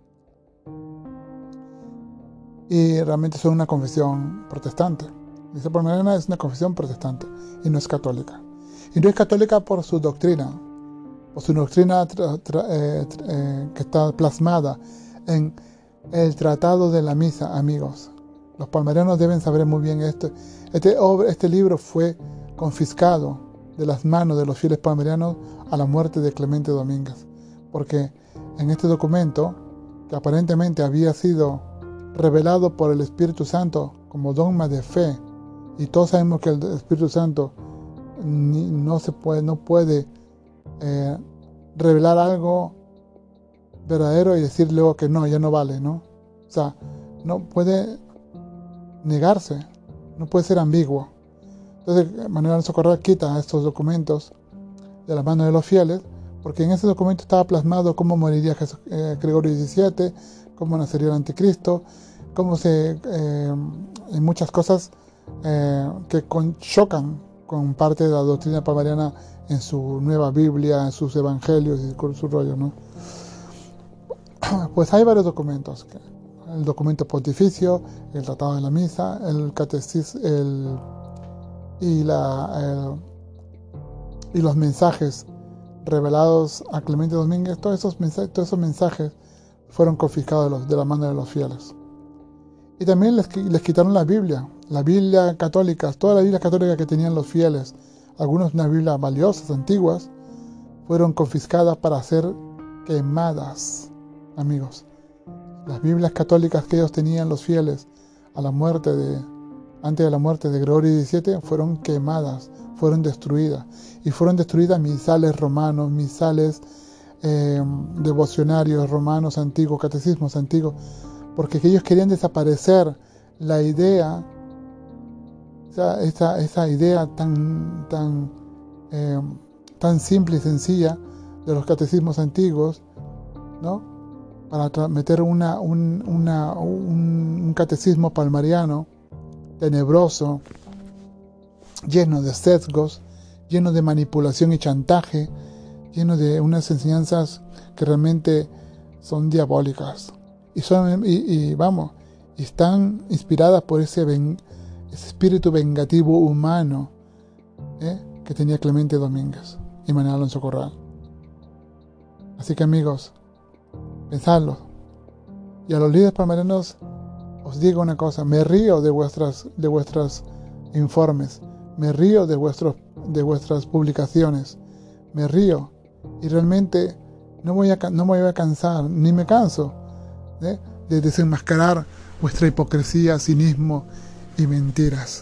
Y realmente son una confesión protestante. La Iglesia Palmariana es una confesión protestante y no es católica. Y no es católica por su doctrina, por su doctrina tra, tra, eh, tra, eh, que está plasmada en el Tratado de la Misa, amigos. Los palmarianos deben saber muy bien esto. Este, este libro fue confiscado de las manos de los fieles palmarianos a la muerte de Clemente Domínguez, porque en este documento, que aparentemente había sido revelado por el Espíritu Santo como dogma de fe, y todos sabemos que el Espíritu Santo ni, no se puede, no puede eh, revelar algo verdadero y decir luego que no, ya no vale, ¿no? O sea, no puede negarse, no puede ser ambiguo. Entonces Manuel Alonso Corral quita estos documentos de las manos de los fieles, porque en ese documento estaba plasmado cómo moriría Jesús, eh, Gregorio diecisiete, cómo nacería el anticristo, cómo se, eh, y muchas cosas eh, que con, chocan con parte de la doctrina palmariana en su nueva Biblia, en sus evangelios y con su rollo, ¿no? Pues hay varios documentos, el documento pontificio, el Tratado de la Misa, el catecismo, el, y, la, el, y los mensajes revelados a Clemente Domínguez. Todos esos mensajes, todos esos mensajes fueron confiscados de, los, de la mano de los fieles. Y también les, les quitaron la Biblia, la Biblia católica, toda la Biblia católica que tenían los fieles, algunas unas Biblias valiosas, antiguas, fueron confiscadas para ser quemadas, amigos. Las Biblias católicas que ellos tenían los fieles a la muerte de, antes de la muerte de Gregorio diecisiete, fueron quemadas, fueron destruidas. Y fueron destruidas misales romanos, misales eh, devocionarios romanos antiguos, catecismos antiguos, porque ellos querían desaparecer la idea, o sea, esa, esa idea tan, tan, eh, tan simple y sencilla de los catecismos antiguos, ¿no? Para meter una, un, una, un, un catecismo palmariano tenebroso, lleno de sesgos, lleno de manipulación y chantaje, lleno de unas enseñanzas que realmente son diabólicas. Y, son, y, y vamos, están inspiradas por ese, ven, ese espíritu vengativo humano ¿eh? que tenía Clemente Domínguez y Manuel Alonso Corral. Así que, amigos, pensadlo. Y a los líderes palmarianos os digo una cosa: me río de vuestras, de vuestros informes, me río de, vuestros, de vuestras publicaciones, me río, y realmente no, voy a, no me voy a cansar, ni me canso ¿eh? de desenmascarar vuestra hipocresía, cinismo y mentiras.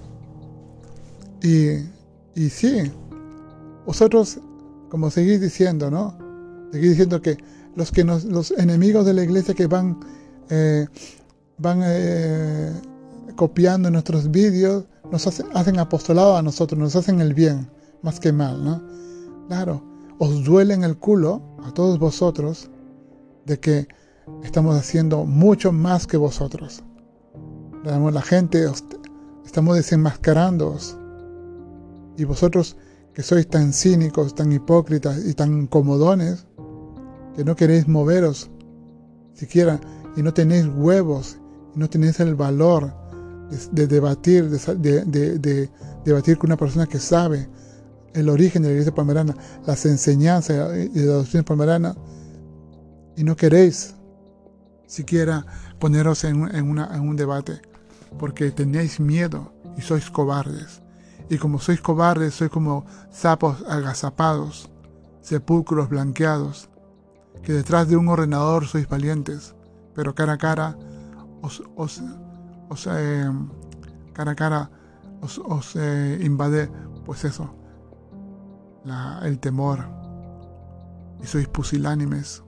Y, y sí, vosotros, como seguís diciendo, ¿no? Seguís diciendo que los que nos, los enemigos de la iglesia que van eh, van eh, copiando nuestros vídeos, nos hacen, hacen apostolado a nosotros, nos hacen el bien, más que mal, ¿no? Claro, os duele en el culo a todos vosotros de que estamos haciendo mucho más que vosotros. La gente, os, estamos desenmascarándoos. Y vosotros que sois tan cínicos, tan hipócritas y tan comodones, que no queréis moveros siquiera, y no tenéis huevos, y no tenéis el valor de, de debatir, de, de, de, de debatir con una persona que sabe el origen de la Iglesia Palmerana, las enseñanzas y la doctrina palmerana, y no queréis siquiera poneros en, en, una, en un debate, porque tenéis miedo y sois cobardes. Y como sois cobardes, sois como sapos agazapados, sepulcros blanqueados, que detrás de un ordenador sois valientes, pero cara a cara os, os, os eh, cara a cara os, os eh, invade, pues eso, la, el temor, y sois pusilánimes.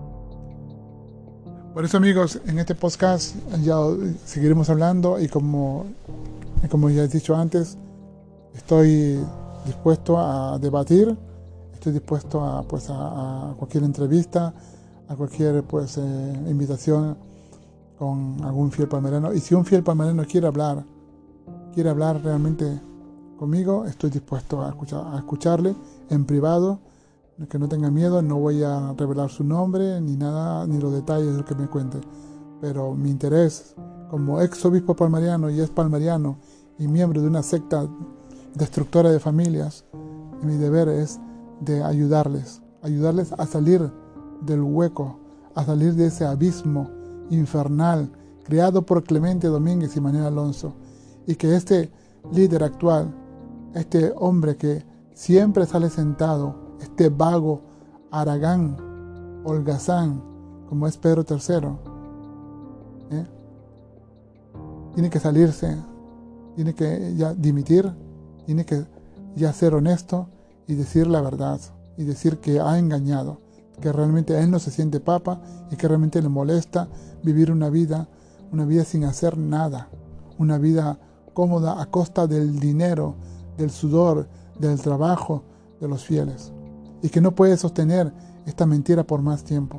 Por eso, amigos, en este podcast ya seguiremos hablando, y como, y como ya he dicho antes, estoy dispuesto a debatir, estoy dispuesto a, pues, a, a cualquier entrevista, a cualquier pues, eh, invitación con algún fiel palmerano. Y si un fiel palmerano quiere hablar, quiere hablar realmente conmigo, estoy dispuesto a, escuchar, a escucharle en privado, que no tenga miedo. No voy a revelar su nombre, ni nada, ni los detalles de lo que me cuente. Pero mi interés, como ex obispo palmariano y ex palmariano y miembro de una secta destructora de familias, y mi deber es de ayudarles, ayudarles a salir del hueco, a salir de ese abismo infernal creado por Clemente Domínguez y Manuel Alonso, y que este líder actual, este hombre que siempre sale sentado, este vago, haragán, holgazán, como es Pedro tercero, ¿eh? tiene que salirse, tiene que ya dimitir, tiene que ya ser honesto y decir la verdad, y decir que ha engañado, que realmente él no se siente papa y que realmente le molesta vivir una vida, una vida sin hacer nada, una vida cómoda a costa del dinero, del sudor, del trabajo de los fieles, y que no puede sostener esta mentira por más tiempo.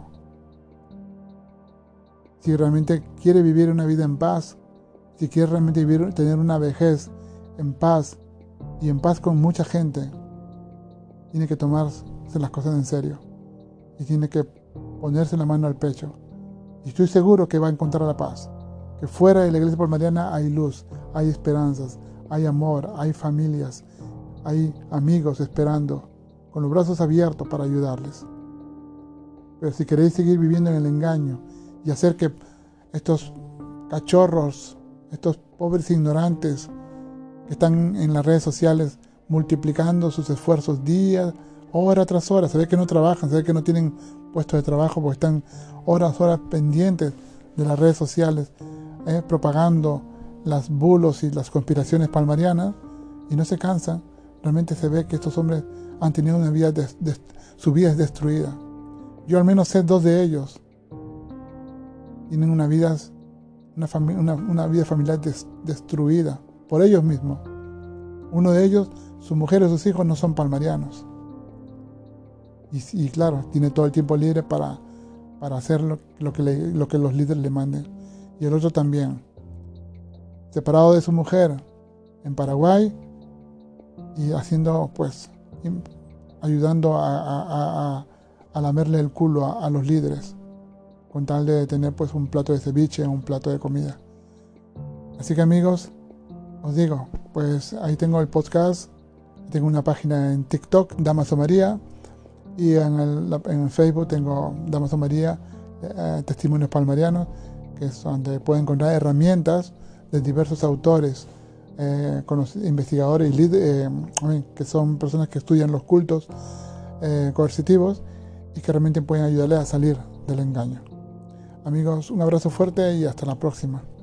Si realmente quiere vivir una vida en paz, si quiere realmente vivir, tener una vejez en paz, y en paz con mucha gente, tiene que tomarse las cosas en serio y tiene que ponerse la mano al pecho, y estoy seguro que va a encontrar la paz, que fuera de la Iglesia palmariana hay luz, hay esperanzas, hay amor, hay familias, hay amigos esperando con los brazos abiertos para ayudarles. Pero si queréis seguir viviendo en el engaño y hacer que estos cachorros, estos pobres ignorantes que están en las redes sociales multiplicando sus esfuerzos día, hora tras hora, se ve que no trabajan, se ve que no tienen puestos de trabajo porque están horas, horas pendientes de las redes sociales, eh, propagando las bulos y las conspiraciones palmarianas, y no se cansan. Realmente se ve que estos hombres han tenido una vida, de, de, su vida es destruida. Yo al menos sé dos de ellos. Tienen una vida, una, fami- una, una vida familiar des, destruida por ellos mismos. Uno de ellos, su mujer y sus hijos no son palmarianos. Y, y claro, tiene todo el tiempo libre para, para hacer lo, lo, que le, lo que los líderes le manden. Y el otro también, separado de su mujer en Paraguay y haciendo, pues, ayudando a, a, a, a lamerle el culo a, a los líderes, con tal de tener pues un plato de ceviche, un plato de comida. Así que, amigos, os digo, pues ahí tengo el podcast, tengo una página en TikTok, Damaso María, y en el, en Facebook tengo Damaso María, eh, Testimonios Palmarianos, que es donde pueden encontrar herramientas de diversos autores, eh, investigadores y líderes, eh, que son personas que estudian los cultos eh, coercitivos y que realmente pueden ayudarles a salir del engaño. Amigos, un abrazo fuerte y hasta la próxima.